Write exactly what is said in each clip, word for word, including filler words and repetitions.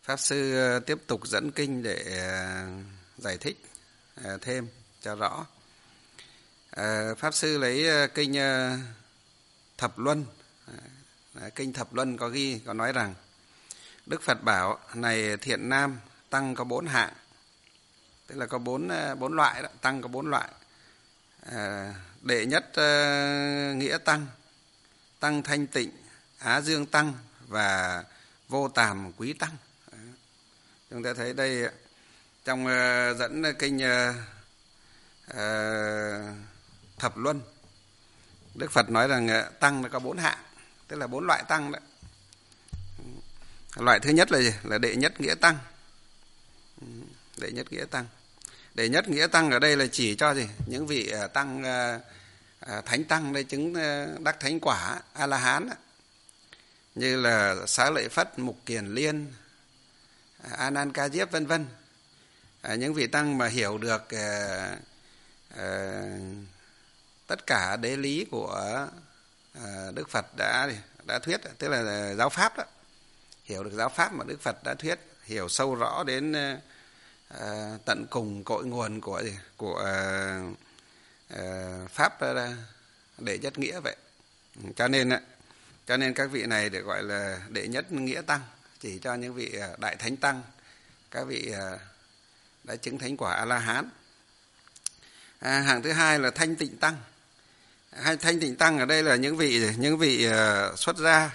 Pháp Sư tiếp tục dẫn kinh để giải thích thêm cho rõ. Pháp Sư lấy kinh Thập Luân. Kinh Thập Luân có ghi, có nói rằng Đức Phật bảo, này thiện nam, tăng có bốn hạng. Tức là có bốn, bốn loại đó, tăng có bốn loại. Đệ nhất nghĩa tăng, tăng thanh tịnh, á dương tăng và vô tàm quý tăng. Chúng ta thấy đây trong uh, dẫn kinh uh, uh, Thập Luân, Đức Phật nói rằng uh, tăng nó có bốn hạng, tức là bốn loại tăng đó. Loại thứ nhất là gì? Là đệ nhất nghĩa tăng. Đệ nhất nghĩa tăng. Đệ nhất nghĩa tăng ở đây là chỉ cho gì? Những vị uh, tăng uh, uh, thánh tăng đây chứng uh, đắc thánh quả A La Hán, như là Xá Lợi Phất, Mục Kiền Liên, A Nan Ca Diếp vân vân. À, những vị tăng mà hiểu được à, à, tất cả đế lý của à, Đức Phật đã đã thuyết, tức là giáo pháp đó, hiểu được giáo pháp mà Đức Phật đã thuyết, hiểu sâu rõ đến à, tận cùng cội nguồn của của à, à, pháp đệ nhất nghĩa vậy. Cho nên cho nên các vị này được gọi là đệ nhất nghĩa tăng, chỉ cho những vị đại thánh tăng, các vị đã chứng thánh quả A La Hán. À, hạng thứ hai là thanh tịnh tăng. Hay thanh tịnh tăng ở đây là những vị những vị xuất gia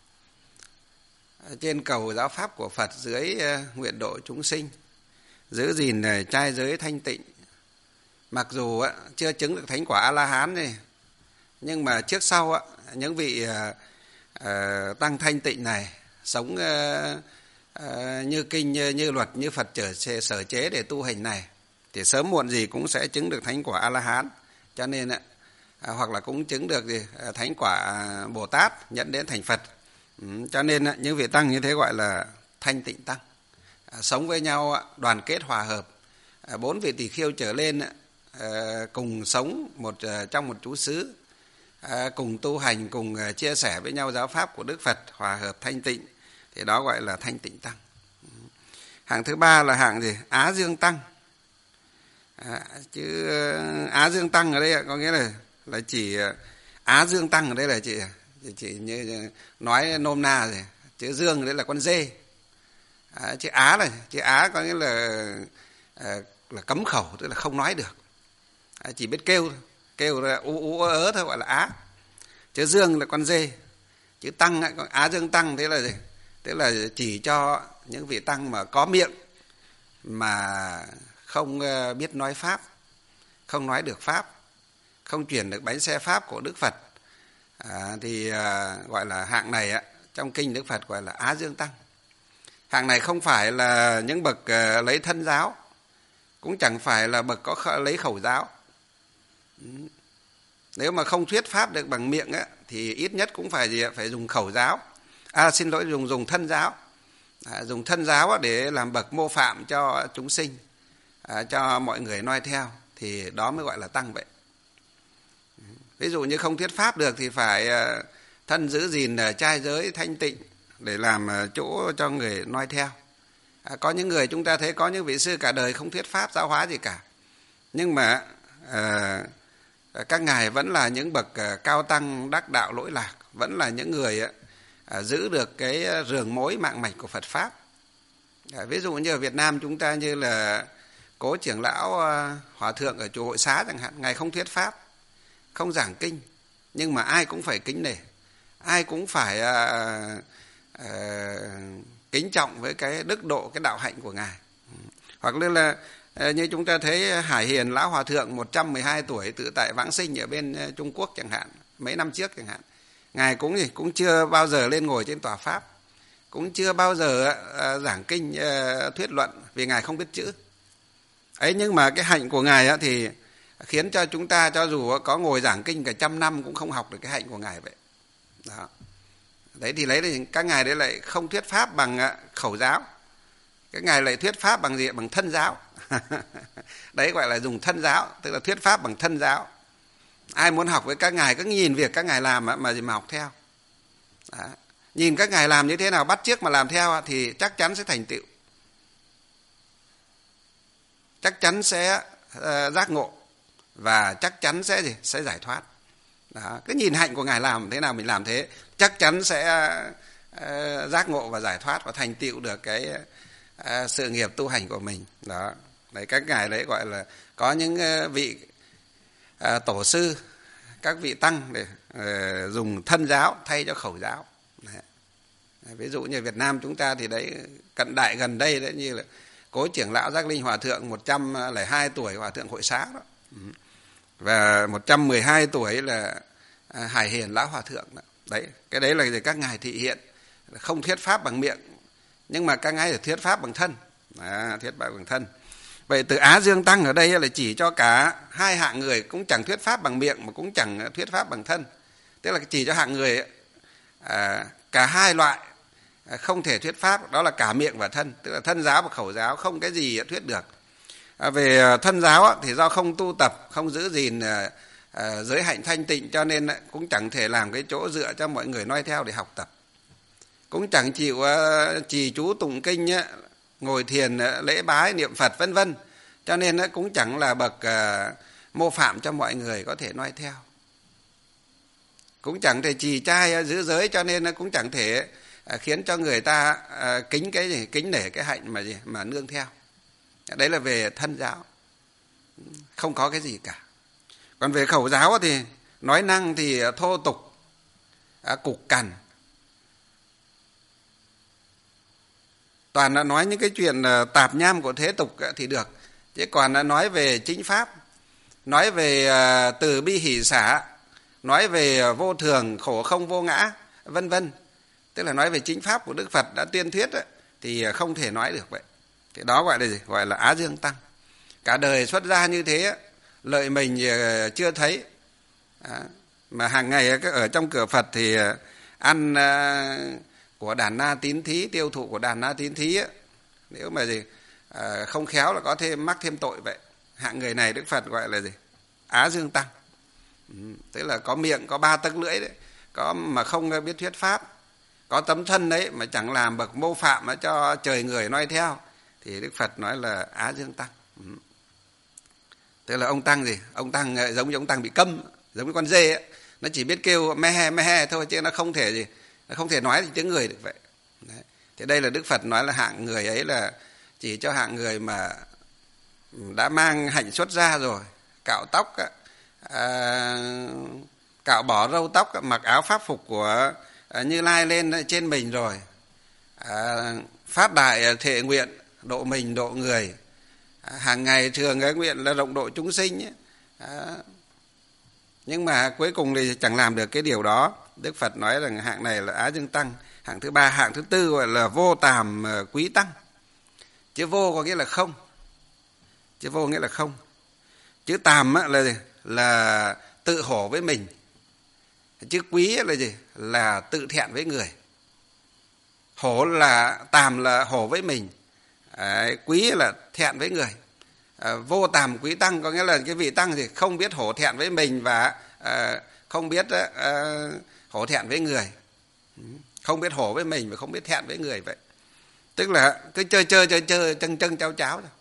trên cầu giáo pháp của Phật, dưới nguyện độ chúng sinh, giữ gìn trai giới thanh tịnh. Mặc dù chưa chứng được thánh quả A La Hán này, nhưng mà trước sau những vị tăng thanh tịnh này sống uh, uh, như kinh, như, như luật, như Phật trở sở chế để tu hành này, thì sớm muộn gì cũng sẽ chứng được thánh quả A La Hán. Cho nên uh, hoặc là cũng chứng được gì uh, thánh quả Bồ Tát, dẫn đến thành Phật. Um, cho nên uh, những vị tăng như thế gọi là thanh tịnh tăng. Uh, sống với nhau uh, đoàn kết hòa hợp. Uh, bốn vị tỳ khưu trở lên uh, cùng sống một uh, trong một trú xứ. À, cùng tu hành, cùng uh, chia sẻ với nhau giáo pháp của Đức Phật, hòa hợp thanh tịnh, thì đó gọi là thanh tịnh tăng. Hạng thứ ba là hạng gì? Á dương tăng. À, chứ uh, Á dương tăng ở đây có nghĩa là là chỉ uh, Á dương tăng ở đây là chỉ chỉ, chỉ như nói nôm na rồi. Chữ dương ở đây là con dê. À, chữ Á là chữ Á có nghĩa là uh, là cấm khẩu, tức là không nói được. À, chỉ biết kêu thôi. Kêu là ú ú ớ thôi, gọi là Á. Chữ dương là con dê. Chữ tăng, Á dương tăng, thế là gì? Tức là chỉ cho những vị tăng mà có miệng mà không biết nói pháp, không nói được pháp, không chuyển được bánh xe pháp của Đức Phật, à, thì à, gọi là hạng này á, trong kinh Đức Phật gọi là Á dương tăng. Hạng này không phải là những bậc à, lấy thân giáo, cũng chẳng phải là bậc có lấy khẩu giáo. Nếu mà không thuyết pháp được bằng miệng á, thì ít nhất cũng phải gì ạ? Phải dùng khẩu giáo. À xin lỗi, dùng dùng thân giáo. À, dùng thân giáo để làm bậc mô phạm cho chúng sinh, à, cho mọi người noi theo, thì đó mới gọi là tăng vậy. Ví dụ như không thuyết pháp được thì phải thân giữ gìn trai giới thanh tịnh để làm chỗ cho người noi theo. À, có những người chúng ta thấy có những vị sư cả đời không thuyết pháp giáo hóa gì cả, nhưng mà à, các ngài vẫn là những bậc cao tăng đắc đạo lỗi lạc, vẫn là những người giữ được cái rường mối mạng mạch của Phật Pháp. Ví dụ như ở Việt Nam chúng ta như là Cố trưởng lão Hòa Thượng ở chùa Hội Xá chẳng hạn, ngài không thuyết Pháp, không giảng kinh, nhưng mà ai cũng phải kính nể, ai cũng phải à, à, kính trọng với cái đức độ, cái đạo hạnh của ngài. Hoặc là như chúng ta thấy Hải Hiền Lão Hòa Thượng một trăm mười hai tuổi tự tại vãng sinh ở bên Trung Quốc chẳng hạn, mấy năm trước chẳng hạn, ngài cũng gì cũng chưa bao giờ lên ngồi trên tòa pháp, cũng chưa bao giờ uh, giảng kinh uh, thuyết luận, vì ngài không biết chữ ấy. Nhưng mà cái hạnh của ngài uh, thì khiến cho chúng ta cho dù có ngồi giảng kinh cả trăm năm cũng không học được cái hạnh của ngài vậy. Đó. Đấy thì lấy thì các ngài đấy lại không thuyết pháp bằng uh, khẩu giáo, các ngài lại thuyết pháp bằng gì? Bằng thân giáo. Đấy gọi là dùng thân giáo, tức là thuyết pháp bằng thân giáo. Ai muốn học với các ngài cứ nhìn việc các ngài làm mà gì mà học theo. Đó. nhìn các ngài làm như thế nào bắt chước mà làm theo thì chắc chắn sẽ thành tựu, chắc chắn sẽ uh, giác ngộ và chắc chắn sẽ gì sẽ giải thoát. Đó. Cứ nhìn hạnh của ngài làm thế nào mình làm thế, chắc chắn sẽ uh, giác ngộ và giải thoát và thành tựu được cái uh, sự nghiệp tu hành của mình. Đó. Đấy, các ngài đấy gọi là có những uh, vị uh, tổ sư, các vị tăng để uh, dùng thân giáo thay cho khẩu giáo. Đấy. Ví dụ như Việt Nam chúng ta thì đấy cận đại gần đây đấy, như là Cố trưởng lão Giác Linh Hòa thượng một trăm lẻ hai tuổi, Hòa thượng Hội Xá đó. Và một trăm mười hai tuổi là Hải Hiền Lão Hòa thượng đó. Đấy, cái đấy là các ngài thị hiện không thuyết pháp bằng miệng, nhưng mà các ngài là thuyết pháp bằng thân. À, thuyết pháp bằng thân. Vậy từ Á Dương Tăng ở đây là chỉ cho cả hai hạng người, cũng chẳng thuyết pháp bằng miệng mà cũng chẳng thuyết pháp bằng thân. Tức là chỉ cho hạng người à, cả hai loại không thể thuyết pháp, đó là cả miệng và thân, tức là thân giáo và khẩu giáo không cái gì thuyết được. À, về thân giáo thì do không tu tập, không giữ gìn à, giới hạnh thanh tịnh, cho nên cũng chẳng thể làm cái chỗ dựa cho mọi người noi theo để học tập, cũng chẳng chịu à, trì chú tụng kinh, ngồi thiền, lễ bái, niệm Phật vân vân, cho nên cũng chẳng là bậc à, mô phạm cho mọi người có thể noi theo, cũng chẳng thể trì trai giữ giới, cho nên cũng chẳng thể À, khiến cho người ta à, kính cái gì, kính nể cái hạnh mà gì mà nương theo. Đấy là về thân giáo, không có cái gì cả. Còn về khẩu giáo thì nói năng thì thô tục, à, cục cằn, toàn là nói những cái chuyện tạp nham của thế tục thì được, chứ còn là nói về chính pháp, nói về à, từ bi hỷ xả, nói về vô thường, khổ không vô ngã, vân vân, tức là nói về chính pháp của Đức Phật đã tuyên thuyết ấy, thì không thể nói được vậy. Thì đó gọi là gì? Gọi là Á Dương Tăng. Cả đời xuất gia như thế, lợi mình chưa thấy, à, mà hàng ngày ở trong cửa Phật thì ăn à, của đàn na tín thí, tiêu thụ của đàn na tín thí ấy, nếu mà gì à, không khéo là có thêm mắc thêm tội vậy. Hạng người này Đức Phật gọi là gì? Á Dương Tăng. Ừ, tức là có miệng, có ba tấc lưỡi đấy, có mà không biết thuyết pháp, có tấm thân đấy mà chẳng làm bậc mô phạm mà cho trời người noi theo, thì Đức Phật nói là Á Dương Tăng. Ừ. Tức là ông Tăng gì? Ông Tăng giống như ông Tăng bị câm, giống như con dê ấy. Nó chỉ biết kêu me he me he thôi, chứ nó không thể gì, nó không thể nói tiếng người được vậy. Đấy. Thì đây là Đức Phật nói là hạng người ấy là chỉ cho hạng người mà đã mang hạnh xuất gia rồi, cạo tóc, à, cạo bỏ râu tóc, mặc áo pháp phục của Như Lai lên trên mình rồi, à, phát đại thệ nguyện độ mình độ người, à, hàng ngày thường cái nguyện là rộng độ chúng sinh ấy. À, nhưng mà cuối cùng thì chẳng làm được cái điều đó. Đức Phật nói rằng hạng này là Á Dương Tăng. Hạng thứ ba, hạng thứ tư gọi là vô tàm quý tăng. Chữ vô có nghĩa là không, chữ vô nghĩa là không, chữ tàm là gì? Là tự hổ với mình, chữ quý là gì? Là tự thẹn với người. Hổ là tàm là hổ với mình, à, quý là thẹn với người. À, vô tàm quý tăng có nghĩa là cái vị tăng thì không biết hổ thẹn với mình và à, không biết à, hổ thẹn với người, không biết hổ với mình và không biết thẹn với người vậy. Tức là cứ chơi chơi chơi chơi chân chân cháo cháo rồi.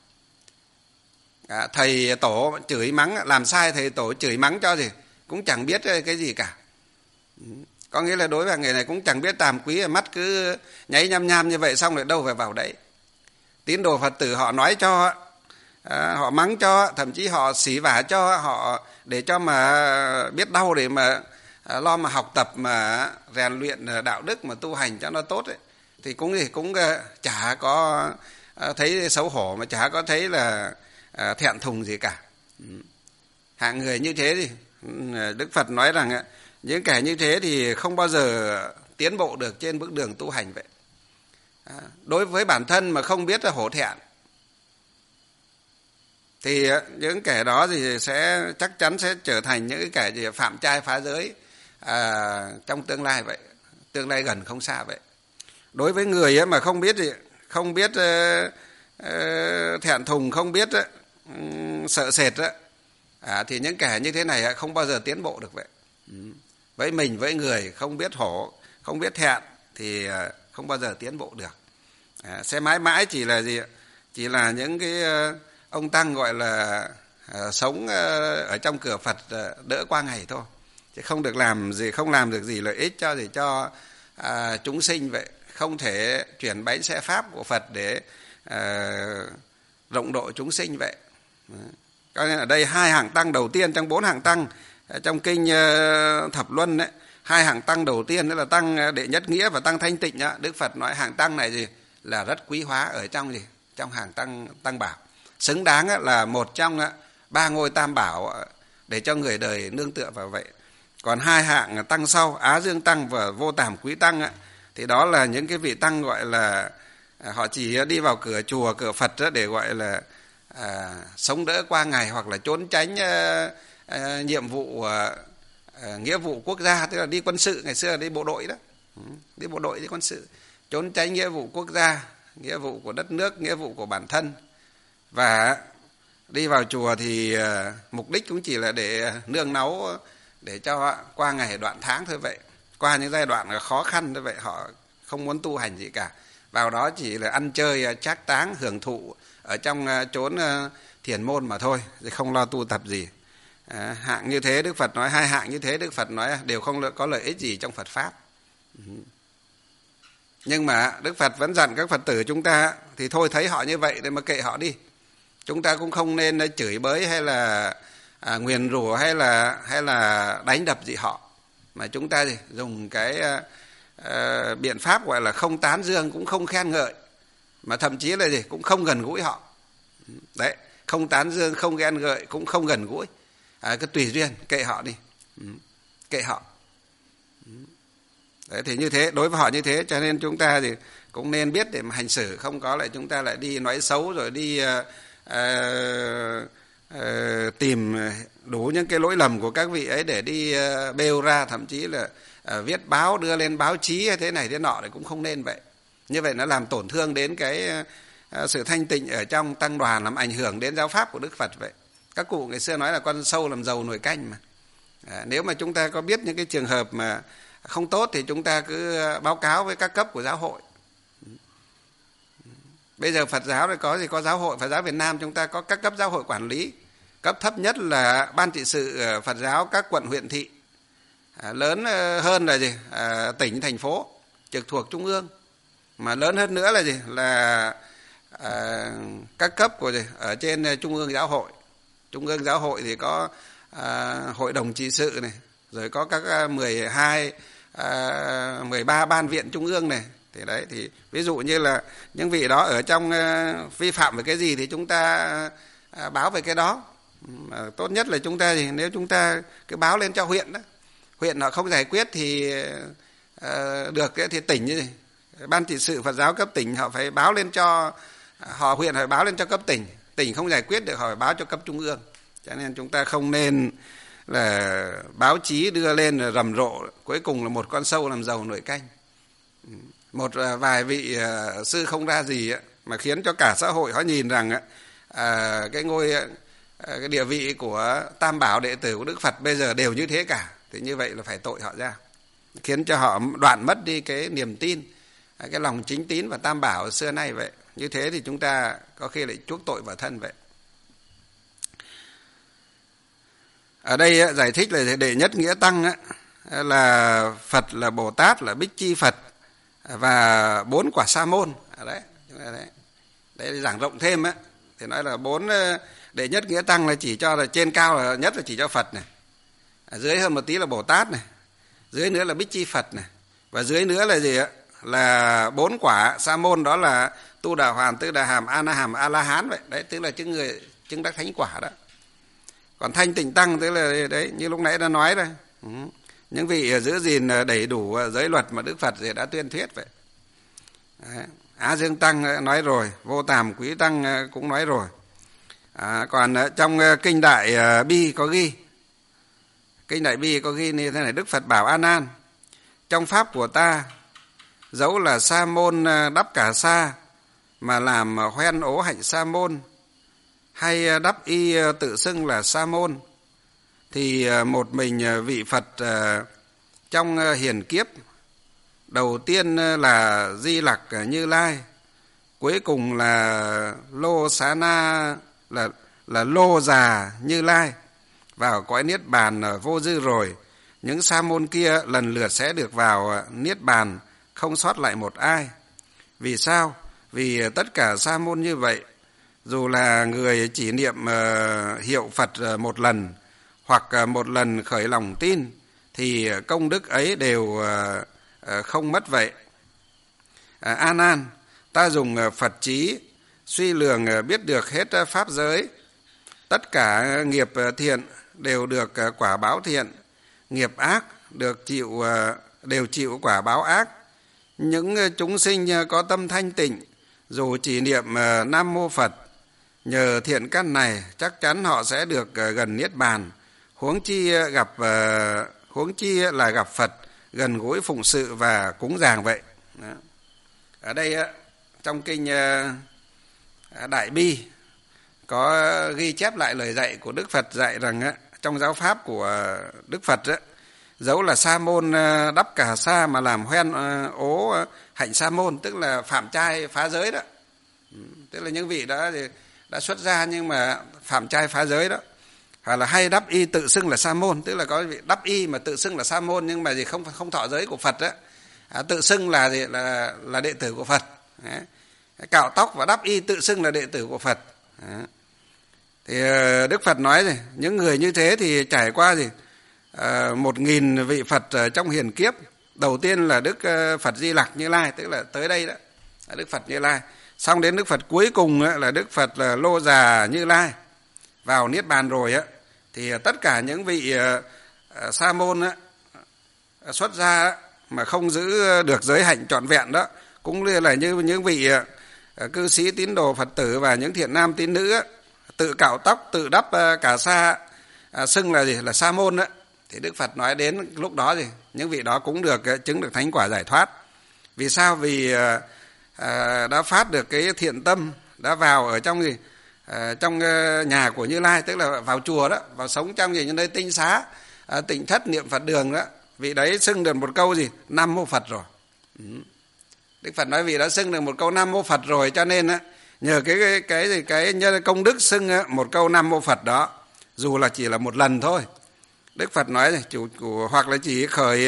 À, thầy tổ chửi mắng, làm sai thầy tổ chửi mắng cho gì cũng chẳng biết cái gì cả. Có nghĩa là đối với người này cũng chẳng biết tàm quý, mắt cứ nháy nhăm nham như vậy, xong rồi đâu phải vào đấy. Tín đồ Phật tử họ nói cho, à, họ mắng cho, thậm chí họ xỉ vả cho, họ để cho mà biết đau để mà à, lo mà học tập mà rèn luyện đạo đức mà tu hành cho nó tốt ấy, thì cũng thì cũng chả có thấy xấu hổ, mà chả có thấy là à, thẹn thùng gì cả. Hạng người như thế thì Đức Phật nói rằng những kẻ như thế thì không bao giờ tiến bộ được trên bước đường tu hành vậy. À, đối với bản thân mà không biết là hổ thẹn thì những kẻ đó thì sẽ chắc chắn sẽ trở thành những kẻ gì phạm trai phá giới à, trong tương lai vậy, tương lai gần không xa vậy. Đối với người ấy mà không biết gì, không biết uh, uh, thẹn thùng, không biết uh, sợ sệt uh, à, thì những kẻ như thế này uh, không bao giờ tiến bộ được vậy. Ừ. Với mình với người không biết hổ, không biết thẹn, thì không bao giờ tiến bộ được. À, sẽ mãi mãi chỉ là gì? Chỉ là những cái ông tăng gọi là à, sống ở trong cửa Phật đỡ qua ngày thôi, chứ không được làm gì, không làm được gì lợi ích cho gì cho à, chúng sinh vậy. Không thể chuyển bánh xe pháp của Phật để à, rộng độ chúng sinh vậy. Cho nên ở đây hai hạng tăng đầu tiên trong bốn hạng tăng trong kinh Thập Luân ấy, hai hạng tăng đầu tiên đó là tăng Đệ Nhất Nghĩa và tăng Thanh Tịnh đó. Đức Phật nói hạng tăng này gì là rất quý hóa ở trong gì trong hàng tăng tăng bảo, xứng đáng là một trong ba ngôi tam bảo để cho người đời nương tựa vào vậy. Còn hai hạng tăng sau, Á Dương Tăng và Vô Tàm Quý Tăng thì đó là những cái vị tăng gọi là họ chỉ đi vào cửa chùa, cửa Phật để gọi là à, sống đỡ qua ngày, hoặc là trốn tránh à, à, nhiệm vụ à, à, nghĩa vụ quốc gia, tức là đi quân sự, ngày xưa là đi bộ đội đó, đi bộ đội đi quân sự, trốn tránh nghĩa vụ quốc gia, nghĩa vụ của đất nước, nghĩa vụ của bản thân. Và đi vào chùa thì à, mục đích cũng chỉ là để nương náu, để cho qua ngày đoạn tháng thôi vậy, qua những giai đoạn khó khăn thôi vậy. Họ không muốn tu hành gì cả, vào đó chỉ là ăn chơi trác táng, hưởng thụ ở trong chốn thiền môn mà thôi, không lo tu tập gì. À, hạng như thế Đức Phật nói, hai hạng như thế Đức Phật nói đều không có lợi ích gì trong Phật pháp. Nhưng mà Đức Phật vẫn dặn các Phật tử chúng ta thì thôi, thấy họ như vậy thì mà kệ họ đi. Chúng ta cũng không nên chửi bới hay là à, nguyền rủa hay là hay là đánh đập gì họ, mà chúng ta thì dùng cái à, à, biện pháp gọi là không tán dương cũng không khen ngợi, mà thậm chí là gì cũng không gần gũi họ. Đấy, không tán dương, không khen ngợi, cũng không gần gũi, à, cứ tùy duyên, kệ họ đi, kệ họ. Đấy, thì như thế, đối với họ như thế, cho nên chúng ta thì cũng nên biết để mà hành xử, không có lại chúng ta lại đi nói xấu rồi đi uh, uh, uh, tìm đủ những cái lỗi lầm của các vị ấy để đi uh, bêu ra, thậm chí là uh, viết báo, đưa lên báo chí hay thế này thế nọ thì cũng không nên vậy. Như vậy nó làm tổn thương đến cái uh, sự thanh tịnh ở trong tăng đoàn, làm ảnh hưởng đến giáo pháp của Đức Phật vậy. Các cụ ngày xưa nói là con sâu làm dầu nồi canh mà. À, nếu mà chúng ta có biết những cái trường hợp mà không tốt thì chúng ta cứ báo cáo với các cấp của giáo hội. Bây giờ Phật giáo thì có gì, có giáo hội Phật giáo Việt Nam, chúng ta có các cấp giáo hội quản lý. Cấp thấp nhất là ban trị sự Phật giáo các quận huyện thị, à, lớn hơn là gì, à, tỉnh thành phố trực thuộc trung ương, mà lớn hơn nữa là gì, là à, các cấp của gì ở trên trung ương giáo hội. Trung ương giáo hội thì có à, hội đồng trị sự này, rồi có các mười hai, à, mười ba ban viện trung ương này. Thì đấy, thì ví dụ như là những vị đó ở trong uh, vi phạm về cái gì thì chúng ta uh, báo về cái đó. Mà tốt nhất là chúng ta thì nếu chúng ta cứ báo lên cho huyện đó, huyện họ không giải quyết thì uh, được thì tỉnh như này, ban trị sự Phật giáo cấp tỉnh họ phải báo lên cho họ, huyện phải báo lên cho cấp tỉnh, tỉnh không giải quyết được họ phải báo cho cấp trung ương. Cho nên chúng ta không nên là báo chí đưa lên rầm rộ, cuối cùng là một con sâu làm dầu nồi canh. Một vài vị sư không ra gì mà khiến cho cả xã hội họ nhìn rằng à, cái ngôi cái địa vị của tam bảo đệ tử của Đức Phật bây giờ đều như thế cả, thì như vậy là phải tội họ ra, khiến cho họ đoạn mất đi cái niềm tin, cái lòng chính tín và tam bảo xưa nay vậy. Như thế thì chúng ta có khi lại chuốc tội vào thân vậy. Ở đây giải thích là Đệ Nhất Nghĩa Tăng là Phật là Bồ Tát, là Bích Chi Phật và bốn quả sa môn. Đấy, đấy, đấy giảng rộng thêm á, thì nói là bốn Đệ Nhất Nghĩa Tăng là chỉ cho là trên cao là nhất là chỉ cho Phật này, ở dưới hơn một tí là Bồ Tát này, dưới nữa là Bích Chi Phật này, và dưới nữa là gì ạ, là bốn quả sa môn, đó là Tu Đà Hoàn, Tư Đà Hàm, A Na Hàm, A La Hán vậy. Đấy, tức là chứng người chứng đắc thánh quả đó. Còn Thanh Tịnh Tăng tức là đấy, như lúc nãy đã nói đây, ừ. những vị giữ gìn đầy đủ giới luật mà Đức Phật đã tuyên thuyết vậy. Đấy. Á Dương Tăng nói rồi, Vô Tàm Quý Tăng cũng nói rồi. À, còn trong kinh Đại Bi có ghi, kinh Đại Bi có ghi như thế này: Đức Phật bảo A Nan, trong pháp của ta, dẫu là sa môn đắp cả sa mà làm hoen ố hạnh sa môn, hay đắp y tự xưng là sa môn, thì một mình vị Phật trong hiền kiếp đầu tiên là Di Lặc Như Lai, cuối cùng là Lô Xá Na, là là Lô Già Như Lai. Vào cõi niết bàn vô dư rồi, những sa môn kia lần lượt sẽ được vào niết bàn, không sót lại một ai. Vì sao? Vì tất cả sa môn như vậy, dù là người chỉ niệm hiệu Phật một lần hoặc một lần khởi lòng tin, thì công đức ấy đều không mất vậy. A Nan, ta dùng Phật trí suy lường biết được hết pháp giới, tất cả nghiệp thiện đều được quả báo thiện, nghiệp ác được chịu đều chịu quả báo ác. Những chúng sinh có tâm thanh tịnh, dù chỉ niệm Nam Mô Phật, nhờ thiện căn này chắc chắn họ sẽ được gần niết bàn. Huống chi gặp huống chi là gặp Phật, gần gũi phụng sự và cúng dường vậy. Đó. Ở đây trong kinh Đại Bi có ghi chép lại lời dạy của Đức Phật, dạy rằng trong giáo pháp của Đức Phật, dẫu là sa môn đắp cả sa mà làm hoen ố hạnh sa môn, tức là phạm trai phá giới đó, tức là những vị đã đã xuất gia nhưng mà phạm trai phá giới đó, hoặc là hay đắp y tự xưng là sa môn, tức là có vị đắp y mà tự xưng là sa môn nhưng mà gì không không thọ giới của Phật đó, à, tự xưng là gì là là đệ tử của Phật. Đấy. Cạo tóc và đắp y tự xưng là đệ tử của Phật. Đấy. Thì Đức Phật nói gì, những người như thế thì trải qua gì à, một nghìn vị Phật trong hiền kiếp. Đầu tiên là Đức Phật Di Lặc Như Lai, tức là tới đây đó là Đức Phật Như Lai. Xong đến Đức Phật cuối cùng là Đức Phật là Lô Già Như Lai. Vào niết bàn rồi á, thì tất cả những vị sa môn á, xuất gia mà không giữ được giới hạnh trọn vẹn đó, cũng là như những vị cư sĩ tín đồ Phật tử và những thiện nam tín nữ á, tự cạo tóc, tự đắp cả sa, xưng là gì là sa môn á, thì Đức Phật nói đến lúc đó thì những vị đó cũng được chứng được thánh quả giải thoát. Vì sao? Vì à, đã phát được cái thiện tâm, đã vào ở trong gì à, trong nhà của Như Lai, tức là vào chùa đó, vào sống trong gì những nơi tinh xá, à, tịnh thất niệm Phật đường đó, vị đấy xưng được một câu gì Nam Mô Phật rồi. Ừ. Đức Phật nói vị đã xưng được một câu Nam Mô Phật rồi, cho nên á, nhờ cái cái cái gì cái, cái công đức xưng một câu Nam Mô Phật đó, dù là chỉ là một lần thôi, Đức Phật nói này, chủ, chủ hoặc là chỉ khởi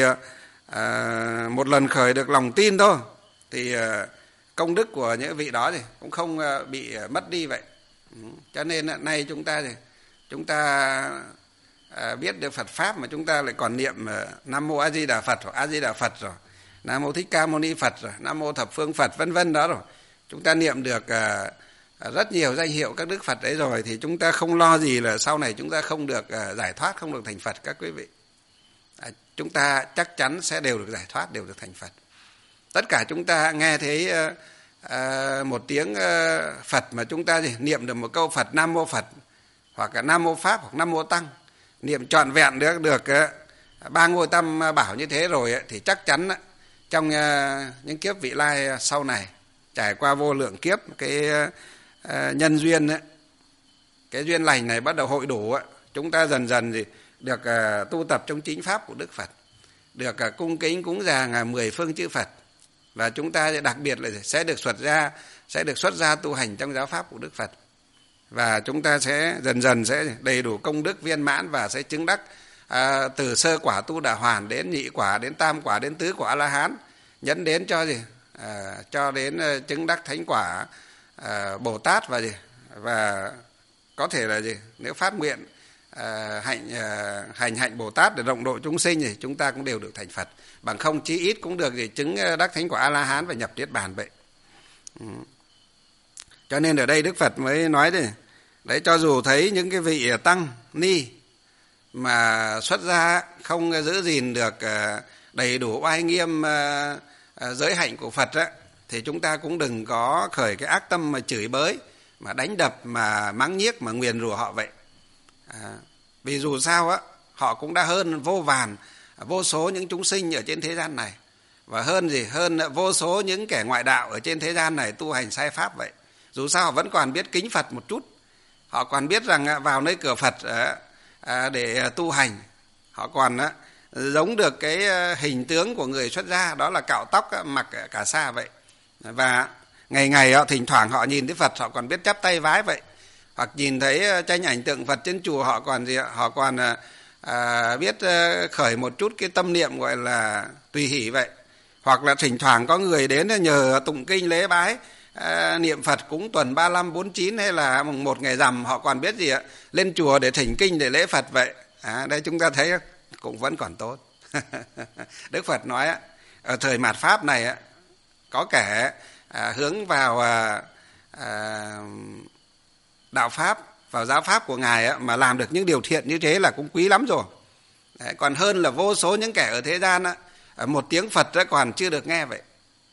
à, một lần khởi được lòng tin thôi, thì à, công đức của những vị đó thì cũng không à, bị mất đi vậy. Ừ. Cho nên à, nay chúng ta thì chúng ta à, biết được Phật pháp mà chúng ta lại còn niệm à, Nam Mô A Di Đà Phật, hoặc A Di Đà Phật rồi, Nam Mô Thích Ca Mâu Ni Phật rồi, Nam Mô Thập Phương Phật vân vân đó rồi. Chúng ta niệm được à, rất nhiều danh hiệu các Đức Phật đấy rồi, thì chúng ta không lo gì là sau này chúng ta không được uh, giải thoát, không được thành Phật các quý vị. À, chúng ta chắc chắn sẽ đều được giải thoát, đều được thành Phật. Tất cả chúng ta nghe thấy uh, uh, một tiếng uh, Phật mà chúng ta gì, niệm được một câu Phật Nam Mô Phật, hoặc là Nam Mô Pháp, hoặc Nam Mô Tăng, niệm trọn vẹn được được uh, ba ngôi tam bảo như thế rồi uh, thì chắc chắn uh, trong uh, những kiếp vị lai uh, sau này, trải qua vô lượng kiếp, cái uh, nhân duyên ấy, cái duyên lành này bắt đầu hội đủ ấy, chúng ta dần dần thì được uh, tu tập trong chính pháp của Đức Phật, được uh, cung kính cúng dường uh, mười phương chư Phật, và chúng ta đặc biệt là sẽ được xuất gia, sẽ được xuất gia tu hành trong giáo pháp của Đức Phật, và chúng ta sẽ dần dần sẽ đầy đủ công đức viên mãn và sẽ chứng đắc uh, từ sơ quả Tu Đà Hoàn đến nhị quả, đến tam quả, đến tứ quả A La Hán, nhấn đến cho gì uh, cho đến uh, chứng đắc thánh quả À, Bồ Tát và gì và có thể là gì nếu phát nguyện à, hạnh à, hành hạnh Bồ Tát để rộng độ chúng sinh thì chúng ta cũng đều được thành Phật, bằng không chí ít cũng được gì chứng đắc thánh quả A La Hán và nhập niết bàn vậy. Ừ. Cho nên ở đây Đức Phật mới nói đấy, đấy cho dù thấy những cái vị tăng ni mà xuất gia không giữ gìn được à, đầy đủ oai nghiêm à, à, giới hạnh của Phật á, thì chúng ta cũng đừng có khởi cái ác tâm mà chửi bới, mà đánh đập, mà mắng nhiếc, mà nguyền rủa họ vậy. À, vì dù sao á, họ cũng đã hơn vô vàn, vô số những chúng sinh ở trên thế gian này, và hơn gì hơn vô số những kẻ ngoại đạo ở trên thế gian này tu hành sai pháp vậy. Dù sao họ vẫn còn biết kính Phật một chút, họ còn biết rằng vào nơi cửa Phật để tu hành, họ còn giống được cái hình tướng của người xuất gia, đó là cạo tóc, mặc cả sa vậy. Và ngày ngày thỉnh thoảng họ nhìn thấy Phật họ còn biết chắp tay vái vậy, hoặc nhìn thấy tranh ảnh tượng Phật trên chùa họ còn gì họ còn à, biết khởi một chút cái tâm niệm gọi là tùy hỷ vậy. Hoặc là thỉnh thoảng có người đến nhờ tụng kinh lễ bái, à, niệm Phật cúng tuần ba mươi lăm, bốn mươi chín hay là mùng một ngày rằm họ còn biết gì ạ, lên chùa để thỉnh kinh để lễ Phật vậy. À, đây chúng ta thấy cũng vẫn còn tốt. Đức Phật nói ở thời mạt Pháp này có kẻ à, hướng vào à, à, đạo Pháp, vào giáo Pháp của Ngài mà làm được những điều thiện như thế là cũng quý lắm rồi. Đấy, còn hơn là vô số những kẻ ở thế gian á, một tiếng Phật đó còn chưa được nghe vậy.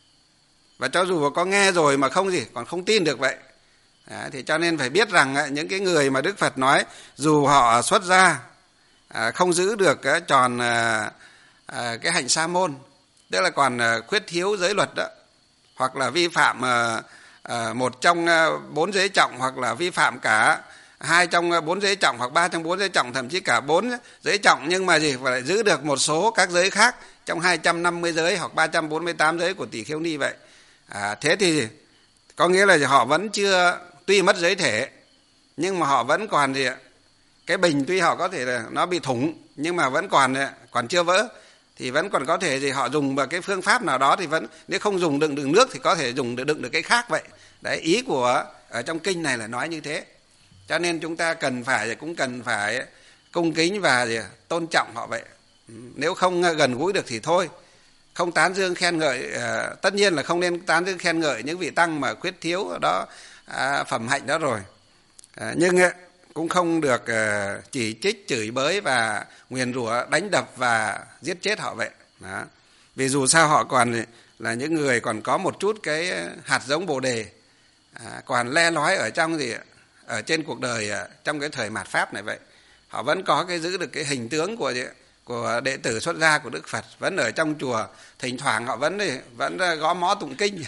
Và cho dù có nghe rồi mà không gì, còn không tin được vậy. Đấy, thì cho nên phải biết rằng những cái người mà Đức Phật nói dù họ xuất gia à, không giữ được tròn à, à, cái hạnh sa môn, tức là còn khuyết thiếu giới luật đó, hoặc là vi phạm à, à, một trong bốn giới trọng, hoặc là vi phạm cả hai trong bốn giới trọng, hoặc ba trong bốn giới trọng, thậm chí cả bốn giới trọng, nhưng mà gì phải giữ được một số các giới khác trong hai trăm năm mươi giới hoặc ba trăm bốn mươi tám giới của Tỷ Khưu Ni vậy. À, thế thì có nghĩa là họ vẫn chưa, tuy mất giới thể nhưng mà họ vẫn còn gì ạ, cái bình tuy họ có thể là nó bị thủng nhưng mà vẫn còn còn chưa vỡ, thì vẫn còn có thể gì họ dùng vào cái phương pháp nào đó, thì vẫn nếu không dùng đựng đựng nước thì có thể dùng để đựng được cái khác vậy. Đấy, ý của ở trong kinh này là nói như thế. Cho nên chúng ta cần phải cũng cần phải cung kính và gì, tôn trọng họ vậy. Nếu không gần gũi được thì thôi, không tán dương khen ngợi, tất nhiên là không nên tán dương khen ngợi những vị tăng mà khuyết thiếu đó à, phẩm hạnh đó rồi. À, nhưng cũng không được chỉ trích, chửi bới và nguyền rủa, đánh đập và giết chết họ vậy. Đó. Vì dù sao họ còn là những người còn có một chút cái hạt giống Bồ Đề, à, còn le lói ở trong gì ở trên cuộc đời, trong cái thời mạt Pháp này vậy. Họ vẫn có cái giữ được cái hình tướng của của đệ tử xuất gia của Đức Phật, vẫn ở trong chùa, thỉnh thoảng họ vẫn vẫn gõ mõ tụng kinh.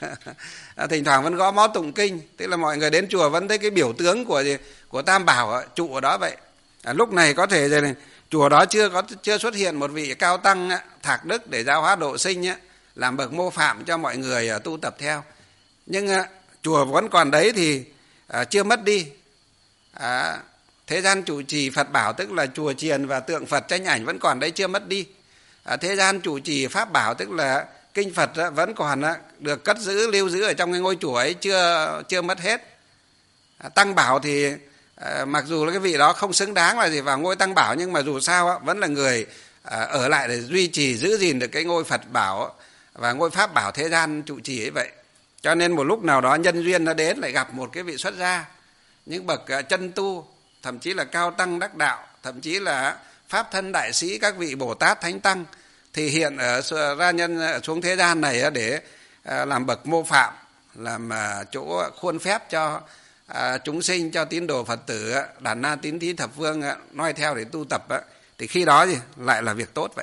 Thỉnh thoảng vẫn gõ mõ tụng kinh, tức là mọi người đến chùa vẫn thấy cái biểu tướng của của Tam Bảo trụ ở đó vậy. À, lúc này có thể này, chùa đó chưa có chưa xuất hiện một vị cao tăng thạc đức để giáo hóa độ sinh làm bậc mô phạm cho mọi người tu tập theo, nhưng chùa vẫn còn đấy thì à, chưa mất đi. À, thế gian chủ trì Phật bảo, tức là chùa chiền và tượng Phật tranh ảnh vẫn còn đấy, chưa mất đi. À, thế gian chủ trì Pháp bảo, tức là kinh Phật vẫn còn được cất giữ, lưu giữ ở trong cái ngôi chùa ấy, chưa chưa mất hết. À, tăng bảo thì à, mặc dù là cái vị đó không xứng đáng là gì vào ngôi tăng bảo, nhưng mà dù sao vẫn là người à, ở lại để duy trì giữ gìn được cái ngôi Phật bảo và ngôi Pháp bảo thế gian trụ trì ấy vậy. Cho nên một lúc nào đó nhân duyên nó đến, lại gặp một cái vị xuất gia, những bậc chân tu, thậm chí là cao tăng đắc đạo, thậm chí là pháp thân đại sĩ, các vị Bồ Tát Thánh Tăng, thì hiện ở ra nhân xuống thế gian này để làm bậc mô phạm, làm chỗ khuôn phép cho chúng sinh, cho tín đồ Phật tử đàn na tín thí thập phương noi theo để tu tập, thì khi đó gì lại là việc tốt vậy.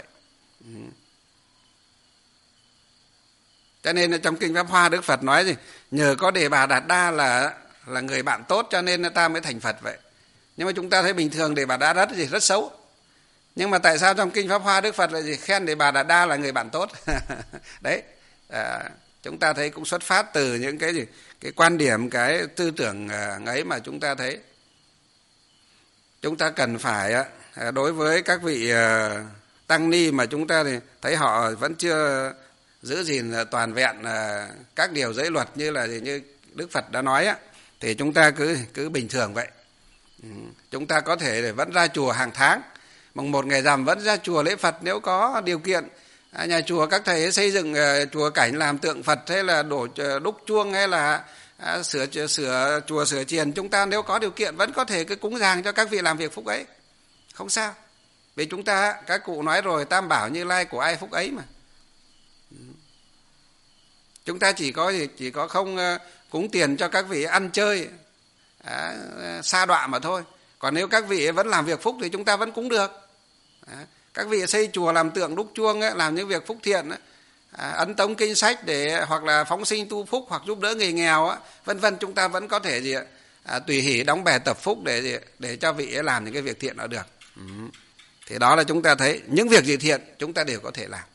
Cho nên trong kinh Pháp Hoa Đức Phật nói gì, nhờ có Đề Bà Đạt Đa là là người bạn tốt cho nên ta mới thành Phật vậy. Nhưng mà chúng ta thấy bình thường Đề Bà Đạt Đa gì rất xấu, nhưng mà tại sao trong kinh Pháp Hoa Đức Phật lại gì khen Đề Bà Đạt Đa là người bạn tốt? Đấy, à, chúng ta thấy cũng xuất phát từ những cái gì cái quan điểm, cái tư tưởng ấy mà chúng ta thấy chúng ta cần phải đối với các vị tăng ni mà chúng ta thì thấy họ vẫn chưa giữ gìn toàn vẹn các điều giới luật như là như Đức Phật đã nói á, thì chúng ta cứ cứ bình thường vậy. Chúng ta có thể để vẫn ra chùa hàng tháng, mùng một ngày rằm vẫn ra chùa lễ Phật nếu có điều kiện. À, nhà chùa các thầy xây dựng uh, chùa cảnh làm tượng Phật, hay là đổ uh, đúc chuông, hay là uh, sửa sửa chùa sửa chiền, chúng ta nếu có điều kiện vẫn có thể cứ cúng dường cho các vị làm việc phúc ấy, không sao. Vì chúng ta, các cụ nói rồi, Tam Bảo Như Lai của ai phúc ấy mà. Chúng ta chỉ có chỉ có không uh, cúng tiền cho các vị ăn chơi à, sa đọa mà thôi. Còn nếu các vị vẫn làm việc phúc thì chúng ta vẫn cúng được. À, các vị xây chùa làm tượng đúc chuông ấy, làm những việc phúc thiện ấy, à, ấn tống kinh sách để hoặc là phóng sinh tu phúc, hoặc giúp đỡ người nghèo ấy, vân vân, chúng ta vẫn có thể gì à, tùy hỷ đóng bè tập phúc để để cho vị ấy làm những cái việc thiện đó được. Ừ. Thì đó là chúng ta thấy những việc gì thiện chúng ta đều có thể làm.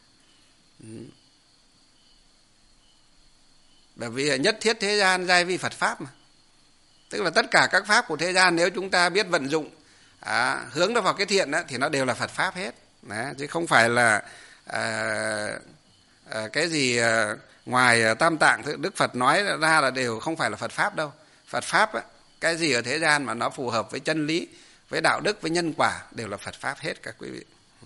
Bởi vì nhất thiết thế gian giai vi Phật Pháp mà. Tức là tất cả các pháp của thế gian nếu chúng ta biết vận dụng, à, hướng nó vào cái thiện đó, thì nó đều là Phật Pháp hết. Đấy, chứ không phải là à, à, cái gì à, ngoài Tam Tạng Đức Phật nói ra là đều không phải là Phật Pháp đâu. Phật Pháp á, cái gì ở thế gian mà nó phù hợp với chân lý, với đạo đức, với nhân quả đều là Phật Pháp hết các quý vị. Ừ.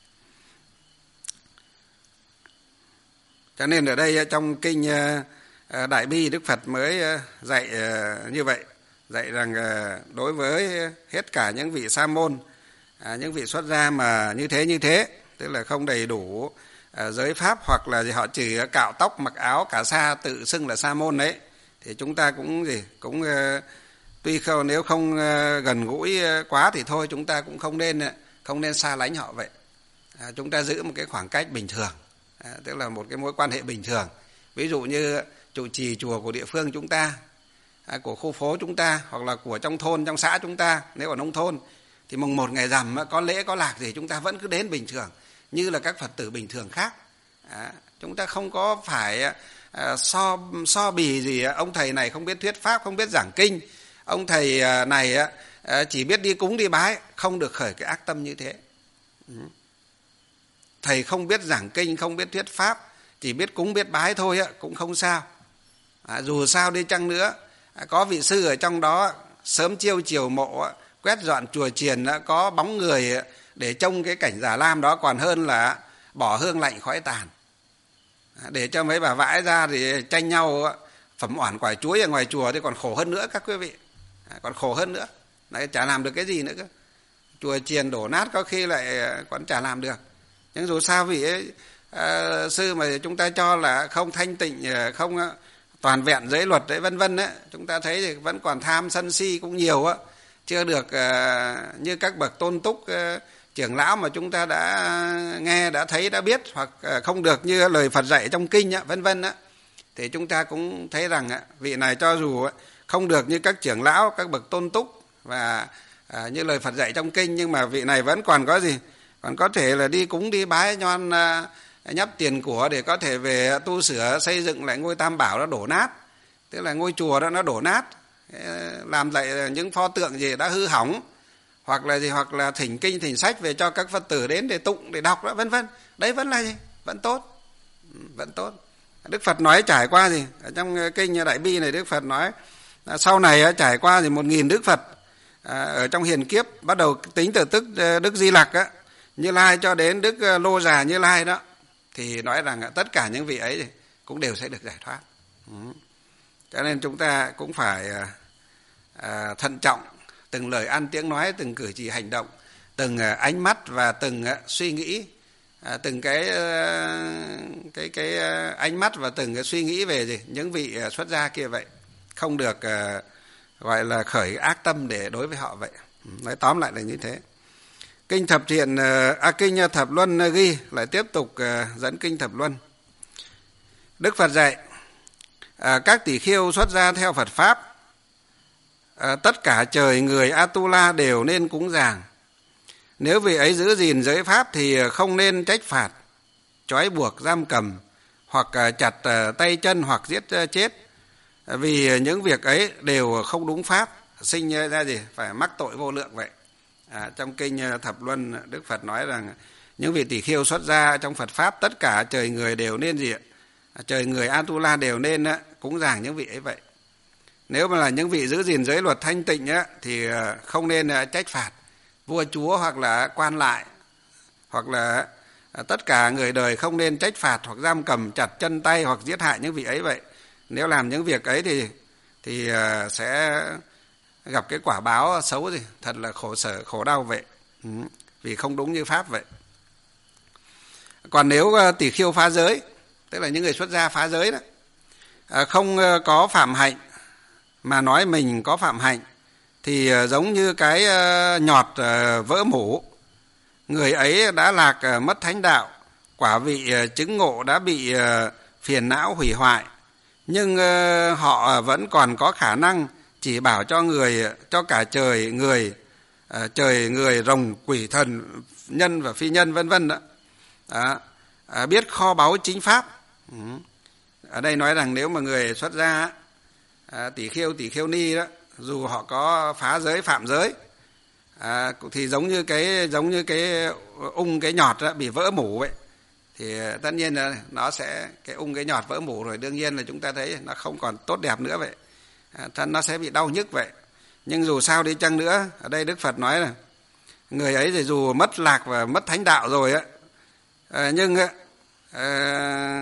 Cho nên ở đây trong kinh Đại Bi Đức Phật mới dạy như vậy, dạy rằng đối với hết cả những vị sa môn, những vị xuất gia mà như thế như thế, tức là không đầy đủ giới pháp, hoặc là họ chỉ cạo tóc mặc áo cà sa tự xưng là sa môn đấy, thì chúng ta cũng gì cũng tuy không, nếu không gần gũi quá thì thôi, chúng ta cũng không nên không nên xa lánh họ vậy. À, chúng ta giữ một cái khoảng cách bình thường, à, tức là một cái mối quan hệ bình thường. Ví dụ như trụ trì chùa của địa phương chúng ta, à, của khu phố chúng ta, hoặc là của trong thôn, trong xã chúng ta, nếu ở nông thôn thì mùng một ngày rằm có lễ có lạc gì chúng ta vẫn cứ đến bình thường như là các Phật tử bình thường khác. À, chúng ta không có phải à, so so bì gì, ông thầy này không biết thuyết pháp, không biết giảng kinh, ông thầy này à, chỉ biết đi cúng đi bái, không được khởi cái ác tâm như thế. Ừ. Thầy không biết giảng kinh, không biết thuyết pháp, chỉ biết cúng biết bái thôi cũng không sao. À, dù sao đi chăng nữa, có vị sư ở trong đó sớm chiêu chiều mộ, quét dọn chùa chiền, có bóng người để trông cái cảnh Già Lam đó còn hơn là bỏ hương lạnh khói tàn. Để cho mấy bà vãi ra thì tranh nhau phẩm oản quả chuối ở ngoài chùa thì còn khổ hơn nữa các quý vị. À, còn khổ hơn nữa. Đấy, chả làm được cái gì nữa cơ. Chùa chiền đổ nát có khi lại còn chả làm được. Nhưng dù sao vị ấy, à, sư mà chúng ta cho là không thanh tịnh, không toàn vẹn giới luật đấy, vân vân đấy, chúng ta thấy thì vẫn còn tham sân si cũng nhiều á, chưa được à, như các bậc tôn túc à, trưởng lão mà chúng ta đã nghe, đã thấy, đã biết, hoặc à, không được như lời Phật dạy trong kinh á, vân vân á, thì chúng ta cũng thấy rằng á, vị này cho dù không được như các trưởng lão, các bậc tôn túc và à, như lời Phật dạy trong kinh, nhưng mà vị này vẫn còn có gì, còn có thể là đi cúng đi bái nhoan à, nhắp tiền của để có thể về tu sửa xây dựng lại ngôi Tam Bảo nó đổ nát, tức là ngôi chùa đó nó đổ nát, làm lại những pho tượng gì đã hư hỏng, hoặc là gì, hoặc là thỉnh kinh thỉnh sách về cho các Phật tử đến để tụng để đọc đó, vân vân. Đấy vẫn là gì, vẫn tốt, vẫn tốt. Đức Phật nói trải qua gì ở trong kinh Đại Bi này, Đức Phật nói sau này trải qua thì một nghìn Đức Phật ở trong hiền kiếp, bắt đầu tính từ tức Đức Di Lặc á, Như Lai cho đến Đức Lô Già Như Lai đó, thì nói rằng tất cả những vị ấy cũng đều sẽ được giải thoát. Ừ. Cho nên chúng ta cũng phải à, thận trọng từng lời ăn tiếng nói, từng cử chỉ hành động, từng à, ánh mắt và từng à, suy nghĩ, à, từng cái, à, cái cái à, ánh mắt và từng cái suy nghĩ về gì những vị à, xuất gia kia vậy, không được à, gọi là khởi ác tâm để đối với họ vậy. Nói tóm lại là như thế. Kinh Thập Thiện, à, kinh Thập Luân ghi lại tiếp tục à, dẫn kinh Thập Luân. Đức Phật dạy à, các tỷ khưu xuất gia theo Phật pháp, à, tất cả trời người Atula đều nên cúng dường. Nếu vị ấy giữ gìn giới pháp thì không nên trách phạt, trói buộc, giam cầm, hoặc à, chặt à, tay chân hoặc giết à, chết, vì những việc ấy đều không đúng pháp, sinh ra gì phải mắc tội vô lượng vậy. À, trong kinh Thập Luân, Đức Phật nói rằng những vị tỷ khưu xuất gia trong Phật pháp, tất cả trời người đều nên gì ạ? Trời người Atula đều nên á, cúng dường những vị ấy vậy. Nếu mà là những vị giữ gìn giới luật thanh tịnh á, thì không nên trách phạt vua chúa hoặc là quan lại, hoặc là tất cả người đời không nên trách phạt hoặc giam cầm, chặt chân tay hoặc giết hại những vị ấy vậy. Nếu làm những việc ấy thì thì sẽ gặp cái quả báo xấu gì, thật là khổ sở, khổ đau vậy, ừ, vì không đúng như pháp vậy. Còn nếu tỷ khưu phá giới, tức là những người xuất gia phá giới đó, không có phạm hạnh mà nói mình có phạm hạnh, thì giống như cái nhọt vỡ mủ, người ấy đã lạc mất thánh đạo, quả vị chứng ngộ đã bị phiền não hủy hoại, nhưng họ vẫn còn có khả năng chỉ bảo cho người, cho cả trời người à, trời người rồng quỷ thần nhân và phi nhân vân vân đó. À, à, biết kho báu chính pháp. Ừ. Ở đây nói rằng nếu mà người xuất gia à, tỷ khiêu tỷ khiêu ni đó, dù họ có phá giới phạm giới à, thì giống như cái giống như cái ung cái nhọt đó, bị vỡ mủ vậy, thì tất nhiên là nó sẽ cái ung cái nhọt vỡ mủ rồi, đương nhiên là chúng ta thấy nó không còn tốt đẹp nữa vậy, à, thân nó sẽ bị đau nhức vậy. Nhưng dù sao đi chăng nữa, ở đây Đức Phật nói là người ấy thì dù mất lạc và mất thánh đạo rồi á, à, nhưng á, à,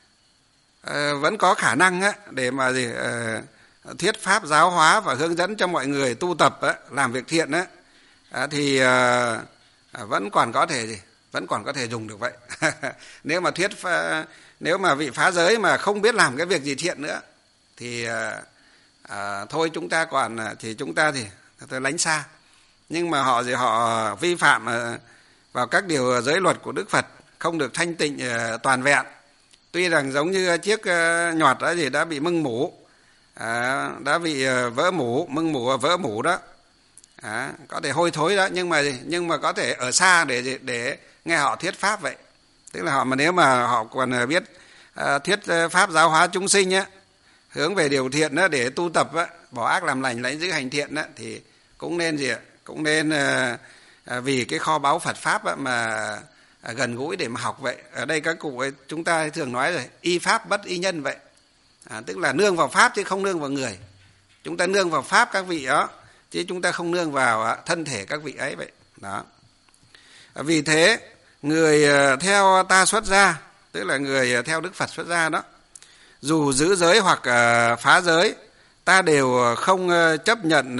à, vẫn có khả năng á, để mà gì à, thuyết pháp giáo hóa và hướng dẫn cho mọi người tu tập á, làm việc thiện á, à, thì à, vẫn còn có thể gì vẫn còn có thể dùng được vậy. Nếu mà thuyết nếu mà vị phá giới mà không biết làm cái việc gì thiện nữa thì à, à, thôi chúng ta còn thì chúng ta thì tôi lánh xa. Nhưng mà họ gì họ vi phạm vào các điều giới luật của Đức Phật, không được thanh tịnh toàn vẹn, tuy rằng giống như chiếc nhọt đó gì đã bị mưng mủ, à, đã bị vỡ mủ, mưng mủ vỡ mủ đó, à, có thể hôi thối đó, nhưng mà nhưng mà có thể ở xa để để nghe họ thuyết pháp vậy. Tức là họ mà nếu mà họ còn biết uh, thuyết pháp giáo hóa chúng sinh á, hướng về điều thiện đó để tu tập á, bỏ ác làm lành, lãnh giữ hành thiện á, thì cũng nên gì ạ? Cũng nên uh, uh, vì cái kho báu Phật pháp á, mà uh, gần gũi để mà học vậy. Ở đây các cụ ấy, chúng ta thường nói rồi, y pháp bất y nhân vậy, à, tức là nương vào pháp chứ không nương vào người. Chúng ta nương vào pháp các vị đó, chứ chúng ta không nương vào uh, thân thể các vị ấy vậy đó. Vì thế người theo ta xuất gia, tức là người theo Đức Phật xuất gia đó, dù giữ giới hoặc phá giới, ta đều không chấp nhận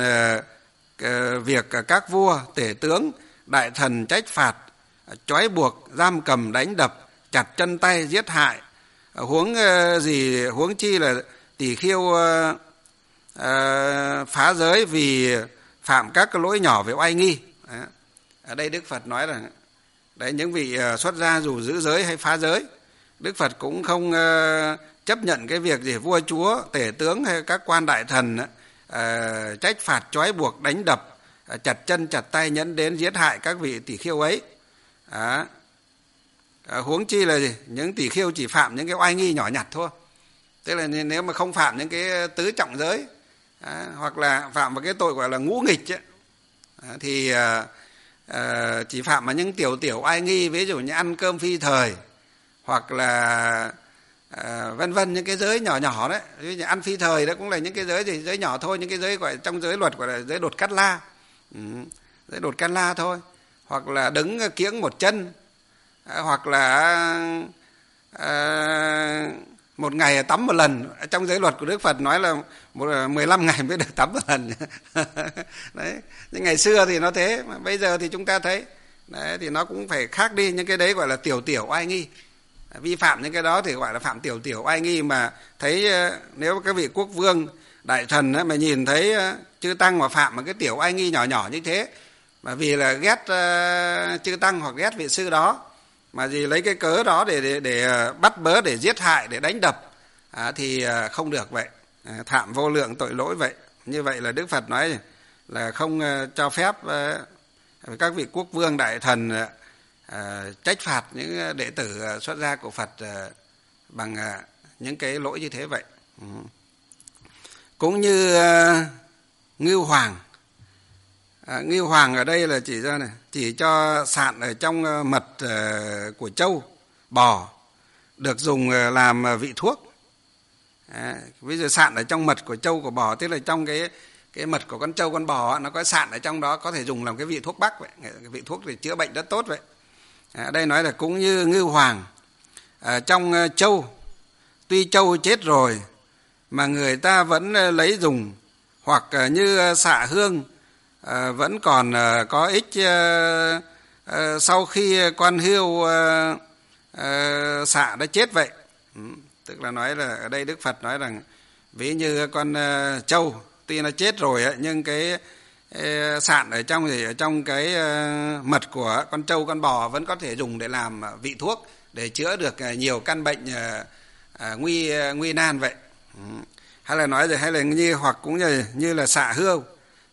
việc các vua, tể tướng, đại thần trách phạt, trói buộc, giam cầm, đánh đập, chặt chân tay, giết hại. Huống gì huống chi là tỷ khiêu phá giới vì phạm các cái lỗi nhỏ về oai nghi. Ở đây Đức Phật nói rằng đấy, những vị xuất gia dù giữ giới hay phá giới, Đức Phật cũng không uh, chấp nhận cái việc gì vua chúa, tể tướng hay các quan đại thần uh, trách phạt, trói buộc, đánh đập, uh, chặt chân chặt tay, nhẫn đến giết hại các vị tỷ khiêu ấy. À, uh, huống chi là gì? Những tỷ khiêu chỉ phạm những cái oai nghi nhỏ nhặt thôi. Tức là nếu mà không phạm những cái tứ trọng giới, uh, hoặc là phạm vào cái tội gọi là ngũ nghịch ấy, uh, thì uh, À, chỉ phạm vào những tiểu tiểu oai nghi, ví dụ như ăn cơm phi thời, hoặc là à, vân vân, những cái giới nhỏ nhỏ đấy. Ví dụ như ăn phi thời đó cũng là những cái giới gì giới nhỏ thôi, những cái giới gọi trong giới luật gọi là giới đột cát la, ừ, giới đột cát la thôi. Hoặc là đứng kiễng một chân, à, hoặc là à, một ngày tắm một lần. Trong giới luật của Đức Phật nói là mười lăm ngày mới được tắm một lần. Đấy, nhưng ngày xưa thì nó thế, mà bây giờ thì chúng ta thấy đấy, thì nó cũng phải khác đi. Những cái đấy gọi là tiểu tiểu oai nghi, vi phạm những cái đó thì gọi là phạm tiểu tiểu oai nghi. Mà thấy nếu các vị quốc vương đại thần mà nhìn thấy chư tăng mà phạm một cái tiểu oai nghi nhỏ nhỏ như thế, mà vì là ghét uh, chư tăng hoặc ghét vị sư đó, mà gì lấy cái cớ đó để để, để bắt bớ, để giết hại, để đánh đập, à, thì không được vậy, à, thảm vô lượng tội lỗi vậy. Như vậy là Đức Phật nói là không uh, cho phép uh, các vị quốc vương đại thần uh, trách phạt những đệ tử uh, xuất gia của Phật uh, bằng uh, những cái lỗi như thế vậy. Ừ. Cũng như uh, Ngưu Hoàng. À, Ngưu Hoàng ở đây là chỉ ra này, chỉ cho sạn ở trong mật uh, của trâu, bò được dùng uh, làm vị thuốc. À, ví dụ sạn ở trong mật của trâu của bò, tức là trong cái cái mật của con trâu con bò nó có sạn ở trong đó, có thể dùng làm cái vị thuốc bắc vậy, cái vị thuốc để chữa bệnh rất tốt vậy. À, đây nói là cũng như Ngưu Hoàng. À, trong uh, trâu, tuy trâu chết rồi mà người ta vẫn uh, lấy dùng, hoặc uh, như uh, xạ hương À, vẫn còn à, có ích à, à, sau khi con hươu à, à, xạ đã chết vậy. Ừ, tức là nói là ở đây Đức Phật nói rằng ví như con à, trâu tuy nó chết rồi nhưng cái à, sạn ở trong thì ở trong cái à, mật của con trâu con bò vẫn có thể dùng để làm à, vị thuốc để chữa được à, nhiều căn bệnh à, à, nguy à, nguy nan vậy. Ừ. Hay là nói rồi hay là như hoặc cũng như như là xạ hươu.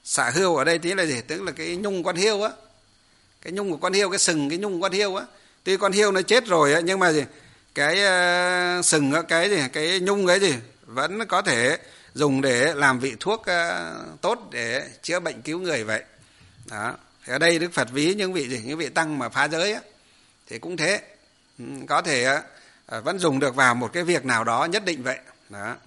Xạ hươu ở đây tí là gì? Tức là cái nhung con hươu á, cái nhung của con hươu, cái sừng cái nhung con hươu á. Tuy con hươu nó chết rồi á, nhưng mà gì? Cái uh, sừng á, cái gì? Cái nhung ấy gì? Vẫn có thể dùng để làm vị thuốc uh, tốt để chữa bệnh cứu người vậy. Đó. Thì ở đây Đức Phật ví những vị gì? Những vị tăng mà phá giới á, thì cũng thế, có thể uh, vẫn dùng được vào một cái việc nào đó nhất định vậy. Đó.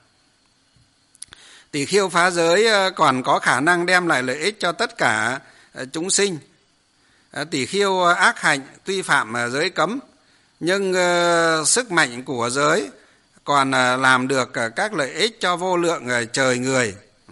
Tỳ kheo phá giới còn có khả năng đem lại lợi ích cho tất cả chúng sinh. Tỳ kheo ác hạnh tuy phạm giới cấm, nhưng sức mạnh của giới còn làm được các lợi ích cho vô lượng trời người.